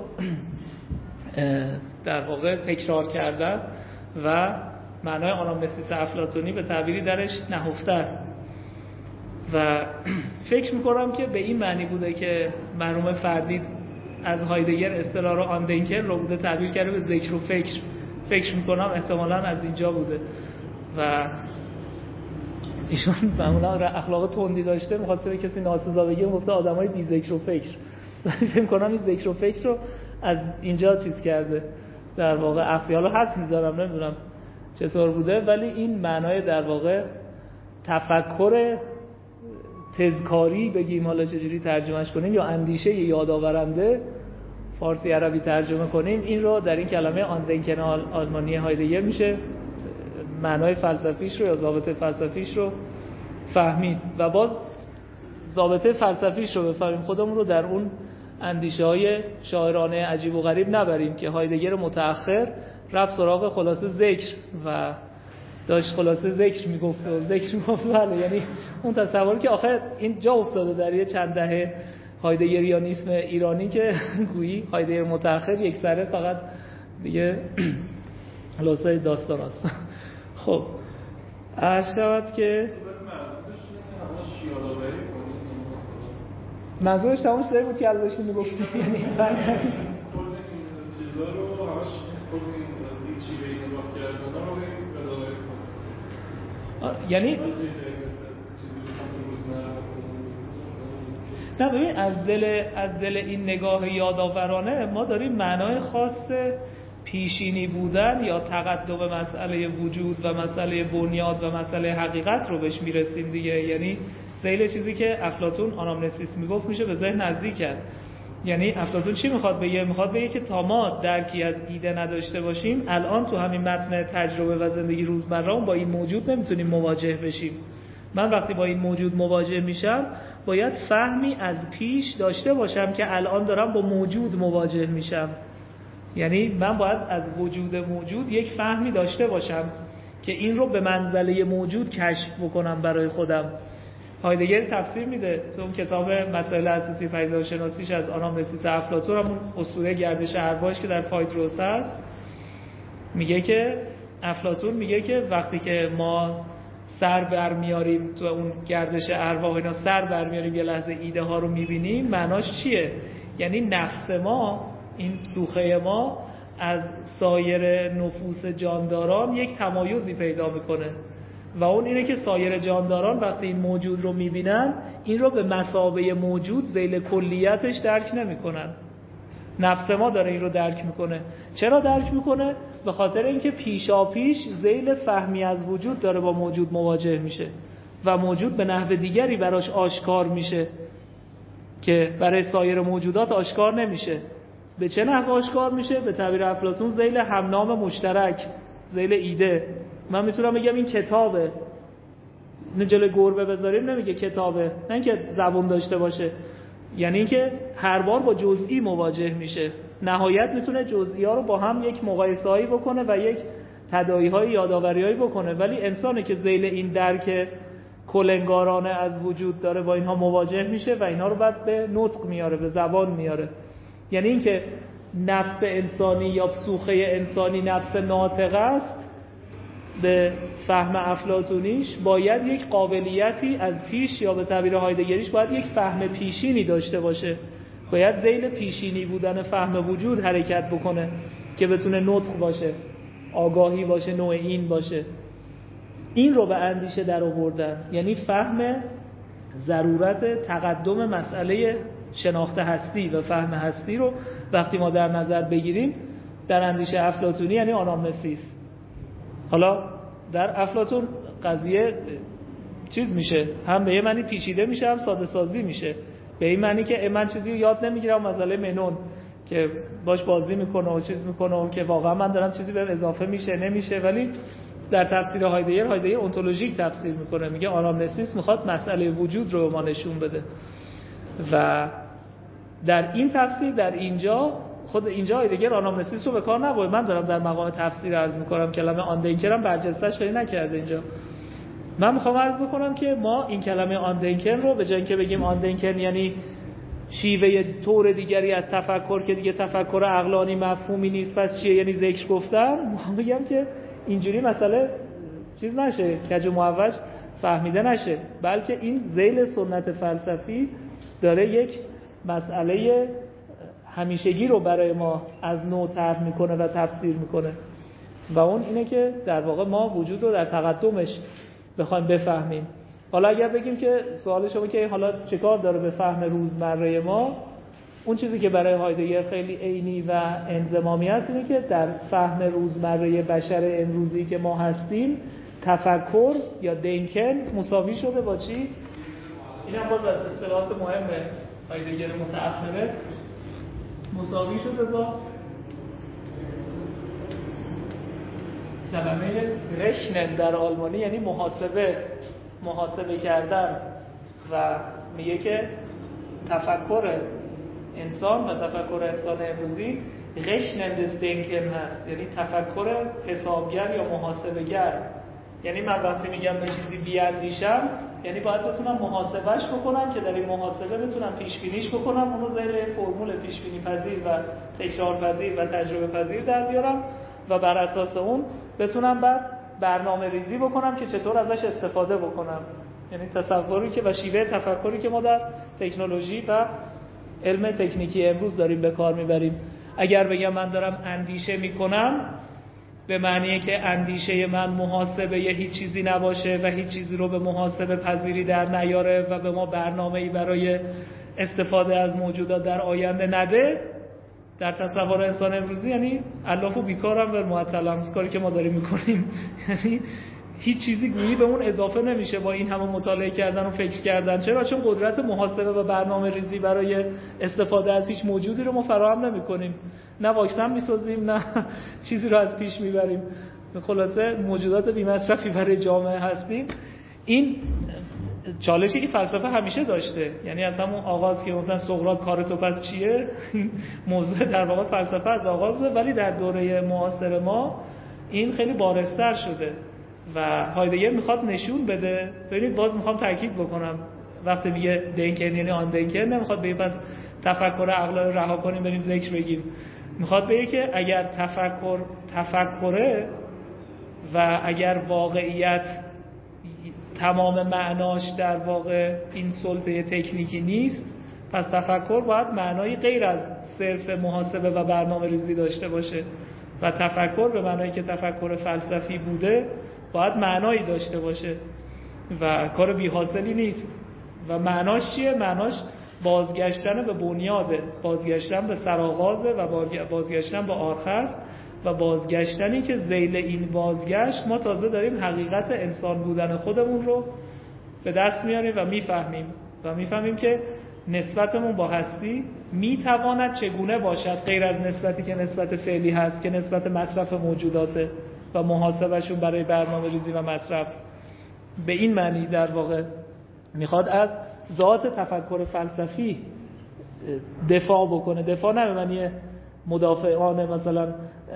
Speaker 1: در واقع تکرار کردن و معنای آنامنسیس افلاطونی به تعبیری درش نهفته است. و فکر میکنم که به این معنی بوده که مرحوم فردید از هایدگر اصطلاح رو آندنکن رو بوده تعبیر کرده به ذکر و فکر میکنم احتمالاً از اینجا بوده و ایشون معمولا اخلاق تندی داشته، می‌خواسته به کسی ناسزا بگه، گفته آدمای بی ذکر و فکر. فکر می‌کنم این ذکر و فکر رو از اینجا چیز کرده، در واقع افعال حدس می‌ذارم، نمیدونم چطور بوده، ولی این معنای در واقع تفکر تذکاری بگیم، حالا چجوری ترجمهش کنیم، یا اندیشه یادآورنده فارسی عربی ترجمه کنیم، این رو در این کلمه آندنکن آلمانی هایدگر میشه معنای فلسفیش رو یا ضابطه فلسفیش رو فهمید. و باز ضابطه فلسفیش رو بفهمیم، خودمون رو در اون اندیشه های شاعرانه عجیب و غریب نبریم که هایدگر متأخر رفت سراغ خلاصه ذکر و داشت خلاصه ذکر میگفت، بله، یعنی اون تصوری که آخه این جا افتاده در یه چند دهه هایدگریانیسم ایرانی که گویی هایدگر متأخر یک سره فقط دیگه خلاصه داستان است. خب عرض شود که منظورش تمام چیزایی بود که البته میگفتی، یعنی
Speaker 2: چیزا رو همش خود این چیزی نگاه کردن رو
Speaker 1: یعنی نه ببین از دل این نگاه یادآورانه ما داریم معنای خاص پیشینی بودن یا تقدم مسئله وجود و مسئله بنیاد و مسئله حقیقت رو بهش میرسیم دیگه. یعنی ذیل چیزی که افلاطون آنامنسیس میگفت میشه به ذهن نزدیک کرد. یعنی افلاطون چی میخواد بگه؟ میخواد بگه که تا ما درکی از ایده نداشته باشیم، الان تو همین متن تجربه و زندگی روزمره با این موجود نمیتونیم مواجه بشیم. من وقتی با این موجود مواجه میشم باید فهمی از پیش داشته باشم که الان دارم با موجود مواجه میشم. یعنی من باید از وجود موجود یک فهمی داشته باشم که این رو به منزله موجود کشف بکنم برای خودم. هایدگر تفسیر میده تو اون کتاب مسائل اساسی پدیدارشناسیش از آنامنسیس افلاطون، همون اسطوره گردش ارواح که در فایتروس هست، میگه که افلاطون میگه که وقتی که ما سر برمیاریم تو اون گردش ارواح اینا، سر برمیاریم یه لحظه ایده ها رو میبینیم، معناش چیه؟ یعنی نفس ما، این سوخه ما از سایر نفوس جانداران یک تمایزی پیدا میکنه و اون اینه که سایر جانداران وقتی این موجود رو میبینن این رو به مثابه موجود ذیل کلیتش درک نمیکنن. نفس ما داره این رو درک میکنه. چرا درک میکنه؟ به خاطر اینکه پیشا پیش ذیل فهمی از وجود داره با موجود مواجه میشه و موجود به نحو دیگری براش آشکار میشه که برای سایر موجودات آشکار نمیشه. به چه نحو آشکار میشه؟ به تعبیر افلاطون ذیل همنام مشترک، ذیل ایده. من میتونم بگم این کتابه، نه جلوی گربه بذاریم نمیگه کتابه، نه اینکه زبون داشته باشه، یعنی اینکه هر بار با جزئی مواجه میشه، نهایت میتونه جزئی ها رو با هم یک مقایسه هایی بکنه و یک تداعی های یادآوری هایی بکنه. ولی انسانی که ذیل این درک کلنگارانه از وجود داره با اینها مواجه میشه و اینها رو بعد به نطق میاره، به زبان میاره. یعنی اینکه نفس انسانی یا پسوخه انسانی نفس ناطق است، به فهم افلاطونیش باید یک قابلیتی از پیش، یا به تعبیر هایدگریش باید یک فهم پیشینی داشته باشه، باید ذیل پیشینی بودن فهم وجود حرکت بکنه که بتونه نطق باشه، آگاهی باشه، نوع این باشه. این رو به اندیشه در آوردن، یعنی فهم ضرورت تقدم مسئله شناخت هستی و فهم هستی رو وقتی ما در نظر بگیریم در اندیشه افلاطونی، یعنی آنامنسیس. حالا در افلاطون قضیه چیز میشه، هم به یه معنی پیچیده میشه هم ساده سازی میشه. به این معنی که من چیزی رو یاد نمیگیرم مسئله منون که باش بازی میکنه و چیز میکنه که واقعا من دارم چیزی بهم اضافه میشه نمیشه. ولی در تفسیر هایدگر اونتولوژیک تفسیر میکنه، میگه آنامنسیس میخواد مسئله وجود رو به ما نشون بده. و در این تفسیر در اینجا خود اینجا هایدگر آنامنسیس رو به کار نبرده. من دارم در مقام تفسیر عرض میکنم، کلمه آندنکر هم برجسته‌اش خیلی نکرده اینجا. من میخوام عرض بکنم که ما این کلمه آندنکن رو به جای اینکه بگیم آندنکن یعنی شیوه طور دیگری از تفکر که دیگه تفکر عقلانی مفهومی نیست، پس چیه یعنی ذکر گفتم، میخوام بگم که اینجوری مسئله چیز نشه، کج و معوج فهمیده نشه، بلکه این ذیل سنت فلسفی داره یک مسئله همیشگی رو برای ما از نو طرح میکنه و تفسیر میکنه و اون اینه که در واقع ما وجود رو در تقدمش بخوایم بفهمیم. حالا اگر بگیم که سوال شما که حالا چه کار داره به فهم روزمره ما، اون چیزی که برای هایدگر خیلی عینی و انضمامی است اینه که در فهم روزمره بشر امروزی که ما هستیم تفکر یا دنکن مساوی شده با چی؟ این هم باز از اصطلاحات مهم هایدگر متأخره، مساوی شده با کلمه رشنن در آلمانی، یعنی محاسبه کردن. و میگه که تفکر انسان و تفکر انسان امروزی رشنندس دنکن هست، یعنی تفکر حسابگر یا محاسبه‌گر. یعنی من وقتی میگم به چیزی بیاندیشم یعنی باید بتونم محاسبهش بکنم که در این محاسبه بتونم پیش بینیش بکنم، اونو زیر فرمول پیش بینی پذیر و تکرار پذیر و تجربه پذیر در بیارم و بر اساس اون بتونم بعد برنامه ریزی بکنم که چطور ازش استفاده بکنم. یعنی تصوری که و شیوه تفکری که ما در تکنولوژی و علم تکنیکی امروز داریم به کار میبریم. اگر بگم من دارم اندیشه میکنم به معنیه که اندیشه من محاسبه هیچ چیزی نباشه و هیچ چیزی رو به محاسبه پذیری در نیاره و به ما برنامه‌ای برای استفاده از موجودات در آینده نده، در تصور انسان امروزی یعنی الاف و بیکارم و معطلم کاری که ما داریم میکنیم. یعنی هیچ چیزی گویی به اون اضافه نمیشه با این همه مطالعه کردن و فکر کردن. چرا؟ چون قدرت محاسبه و برنامه ریزی برای استفاده از هیچ موجودی رو ما فراهم نمی‌کنیم. نه واکسن می‌سازیم نه چیزی رو از پیش میبریم. خلاصه موجودات بی‌مصرفی برای جامعه هستیم. این چالشی که فلسفه همیشه داشته، یعنی از همون آغاز که گفتن سقراط کار تو پس چیه، موضوع در واقع فلسفه از آغاز بوده، ولی در دوره معاصر ما این خیلی بارزتر شده و هایدگر میخواد نشون بده. ببینید باز میخوام تاکید بکنم وقتی میگه دنکن یعنی آن دنکن، نمیخواد بگه پس تفکر عقلانی رو رها کنیم بریم ذکر بگیم. میخواد بگه که اگر تفکره و اگر واقعیت تمام معناش در واقع این سلطه تکنیکی نیست، پس تفکر باید معنایی غیر از صرف محاسبه و برنامه ریزی داشته باشه و تفکر به معنایی که تفکر فلسفی بوده باید معنایی داشته باشه و کار بی حاصلی نیست. و معناش چیه؟ معناش بازگشتن به بنیاده، بازگشتن به سرآغازه و بازگشتن به آرخ و بازگشتنی که ذیل این بازگشت ما تازه داریم حقیقت انسان بودن خودمون رو به دست میاریم و میفهمیم که نسبتمون با هستی میتواند چگونه باشد غیر از نسبتی که نسبت فعلی هست که نسبت مصرف موجوداته و محاسبهشون برای برنامه ریزی و مصرف. به این معنی در واقع میخواد از ذات تفکر فلسفی دفاع بکنه. دفاع نه به معنی مدافعانه مثلا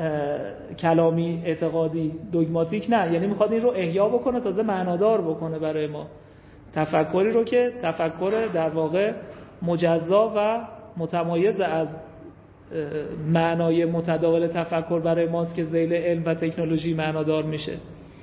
Speaker 1: کلامی اعتقادی دوگماتیک، نه، یعنی میخواد این رو احیا بکنه، تازه معنادار بکنه برای ما. تفکری رو که تفکر در واقع مجزا و متمایز از معنای متداول تفکر برای ماست که ذیل علم و تکنولوژی معنادار میشه.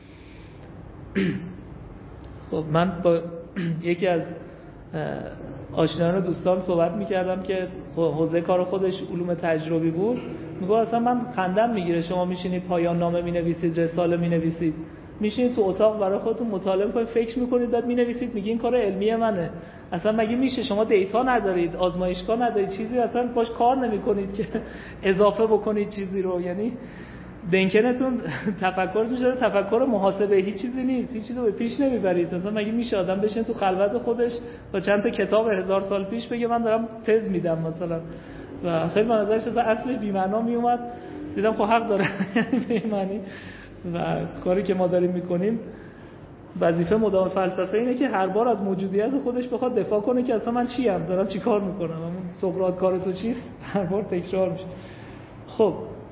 Speaker 1: خب من با یکی از آشنایان دوستان صحبت میکردم که حوزه کار خودش علوم تجربی بود. میگه اصلا من خندم میگیره شما میشینید پایان نامه مینویسید، رساله مینویسید، میشینید تو اتاق برای خودتون مطالعه میکنید، فکر میکنید، بعد مینویسید، میگین این کار علمی منه. اصلا مگه میشه شما دیتا ندارید، آزمایشگاه ندارید، چیزی اصلا باش کار نمیکنید که اضافه بکنید چیزی رو؟ یعنی دنکنتون تفکرتون میشه تفکر محاسبه، هیچ چیزی نیست، هیچ چیزی رو به پیش نمیبرید. مثلا مگه میشه آدم بشین تو خلوت خودش با چند تا کتاب 1000 سال پیش بگه من دارم تز میدم مثلا، و خیلی من ازش اصلش بی معنا میومد. دیدم خب حق داره به معنی. و کاری که ما داریم میکنیم وظیفه مدام فلسفه اینه که هر بار از موجودیت خودش بخواد دفاع کنه که اصلا من چیم، دارم چی کار میکنم، همون سقراط کار تو چیست، هر بار تکرار میشه. خب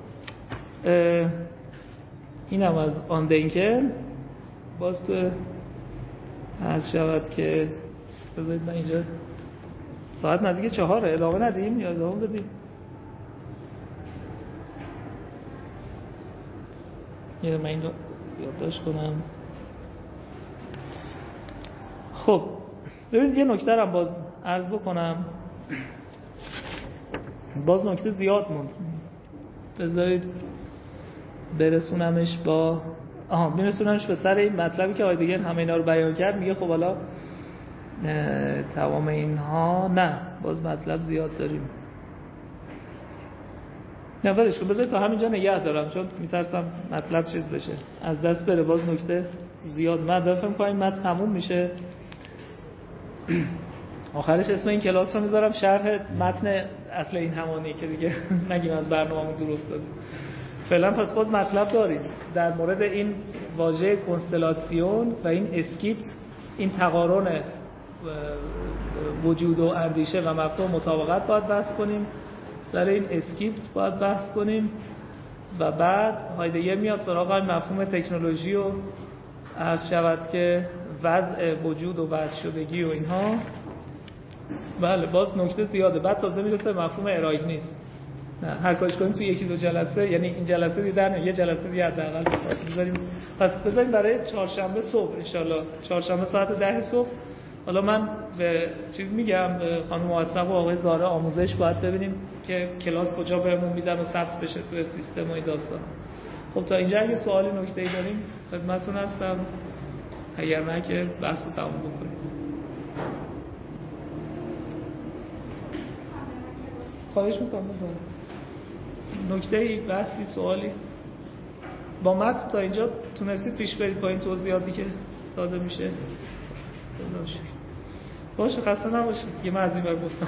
Speaker 1: اینم از آن دنکن. باز تو عرض شود که بذارید من اینجا ساعت نزدیک 4، ادامه ندیم یا ادامه بدیم؟ یه من این رو یادداشت کنم. خب ببینید یه نکته رو باز عرض بکنم، باز نکته زیاد موند، بذارید برسونمش به سر این مطلبی که هایدگر همه اینا رو بیان کرد. میگه خب حالا تمام اینها نه، باز مطلب زیاد داریم، نه ولش کن، بذارید تا همینجا نگه دارم چون میترسم مطلب چیز بشه از دست بره، باز نکته زیاد. من دفعه میکنم متن تموم میشه، آخرش اسم این کلاس رو میذارم شرح متن اصل این همانی که دیگه نگیم از برنامه‌مون دور افتاده. فعلا پس باز مطلب داریم در مورد این واژه کنستلاسیون و این اسکیپت، این تقارن وجود و اندیشه و مفهوم مطابقت باید بحث کنیم، سر این اسکیپت باید بحث کنیم و بعد هایدگر میاد سراغ مفهوم تکنولوژی و عرض شود که وضع وجود و وضع شدگی و اینها. بله باز نکته زیاده، بعد تازه میرسه مفهوم ارایگنیس. نه هر کارش کنیم تو یکی دو جلسه، یعنی این جلسه دیدن یه جلسه دیگه حداقل بذاریم. پس بذاریم برای چهارشنبه صبح ان شاءالله، چهارشنبه ساعت 10 صبح. حالا من به چیز میگم به خانم موثق و آقای زاره آموزش باید ببینیم که کلاس کجا بهمون میدن و ثبت بشه توی سیستم و این داستان. خب تا اینجا اگه سوالی نکته‌ای داریم خدمتتون هستم، اگر نه که بحث رو تموم بکنیم. خواهش میکنم نکته‌ای، بحثی، سوالی با متن تا اینجا تونستید پیش برید با این توضیحاتی که داده میشه؟ باشه خسته نباشید. یه من از این بر گفتم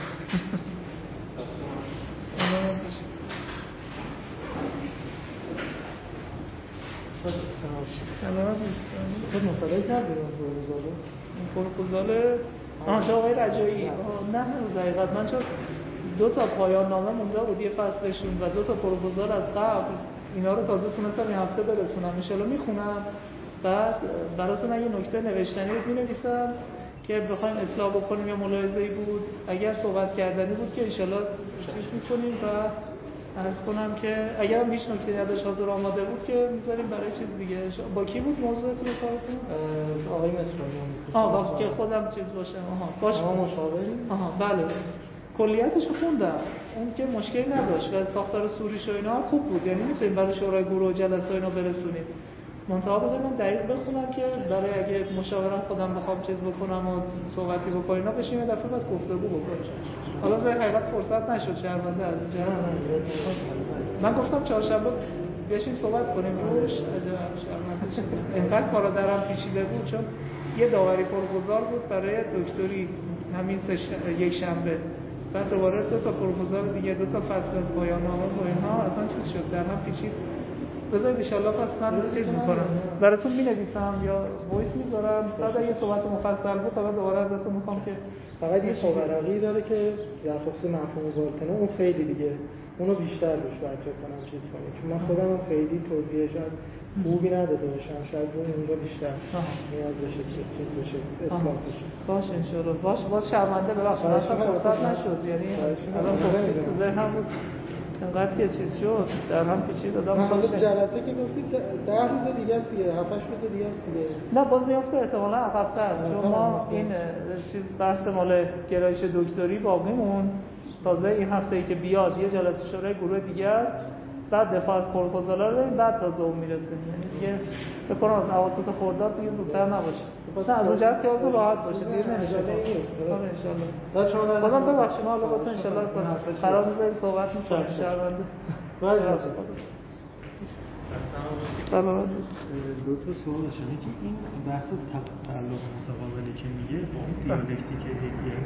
Speaker 1: سلامت باشید.
Speaker 4: مطالعه کردید اون
Speaker 1: پروپوزال آقای رجایی؟ نه هنوز حقیقت من چون 2 تا پایان نامه مونده بود یه فصلشون و 2 تا پروپوزال از قبل، اینا رو تازه تونستم این هفته برسونم، ان شاءالله میخونم بعد براتون اگه نکته نوشتنی بود مینویسم که بخوایم اصلاح بکنیم یا ملاحظه‌ای بود، اگر صحبت کردنی بود که ان شاءالله چیز می‌کنیم و عرض کنم که اگر هم هیچ نکته‌ای نداشت حاضر آماده بود که می‌ذاریم برای چیز دیگه. با کی بود موضوعتون کارتون؟
Speaker 4: آقای مصری.
Speaker 1: وقتی که خودم چیز باشم. باشه
Speaker 4: ما مشاوری؟
Speaker 1: بله. کلیتش رو خوندم، اون که مشکلی نداشت و ساختار سوریش و اینا هم خوب بود، یعنی میتونیم برای شورای گروه و جلسه اینا برسونیم. منتها بذار من دقیق بخونم که برای اگه مشاورم خودم بخوام چیز بکنم و صحبتی بکنم اینا بشیم یه دفعه بس گفتگو بکنیم. حالا زای حقیقت فرصت نشد شهرونده از جهت من گفتم چهارشنبه بشیم صحبت کنیم روش، شهرونده شد اینقدر کارا درم پیچیده بود چون یه داوری پروپوزال بود برای دکتری همین یک شنبه، بعد دوباره 2 تا پروپوزال دیگه 2 تا فصل از پایان نامه و اینها اصلا چیز شد در هم پیچید. بذارید ان شاءالله پس من چیز می‌کنم براتون می‌نویسم یا وایس می‌ذارم، بعد اگه صحبت مفصل بود تا دوباره ازتون می‌خوام که
Speaker 4: فقط یه خبرایی داره که در خصوص مفهوم بالکنه اون خیلی دیگه اونو بیشتر روش باید فکر کنم چیز کنم، چون من خودم هم خیلی توضیحش خوبی نداده باشم، شاید اونجا بیشتر نیاز بشه که چیز بشه اصلاح بشه.
Speaker 1: باشه ان شاءالله. باز شرمنده ببخشید اصلا فرصت نشد، یعنی الان گفتید تو ذهنم بود انقدر که چیز شد در هم پیچید دادم.
Speaker 4: حالا جلسه که گفتید 10 روز دیگه است دیگه، 7 8 روز دیگه است دیگه.
Speaker 1: نه باز میفته احتمالاً عقب‌تر چون ما این چیز بحث مال گرایش دکتری باقی مون، تازه این هفته‌ای که بیاد یه جلسه شورای گروه دیگه است، بعد دفاع از پروپوزالا رو داریم، بعد تازه اون میرسه، یعنی دیگه فکر کنم از اواسط خرداد دیگه زودتر نباشه. نه از اون جهت که از راحت باشه دیر نمیشه ان شاء الله. بازم ببخشید ما حالا ان شاء الله قرار می‌ذاریم صحبت می‌کنیم شهرونده. سلام.
Speaker 5: دو تا سوال داشتم. یکی این بحث تعلق متقابلی که میگه با اون دیالکتیک هگلی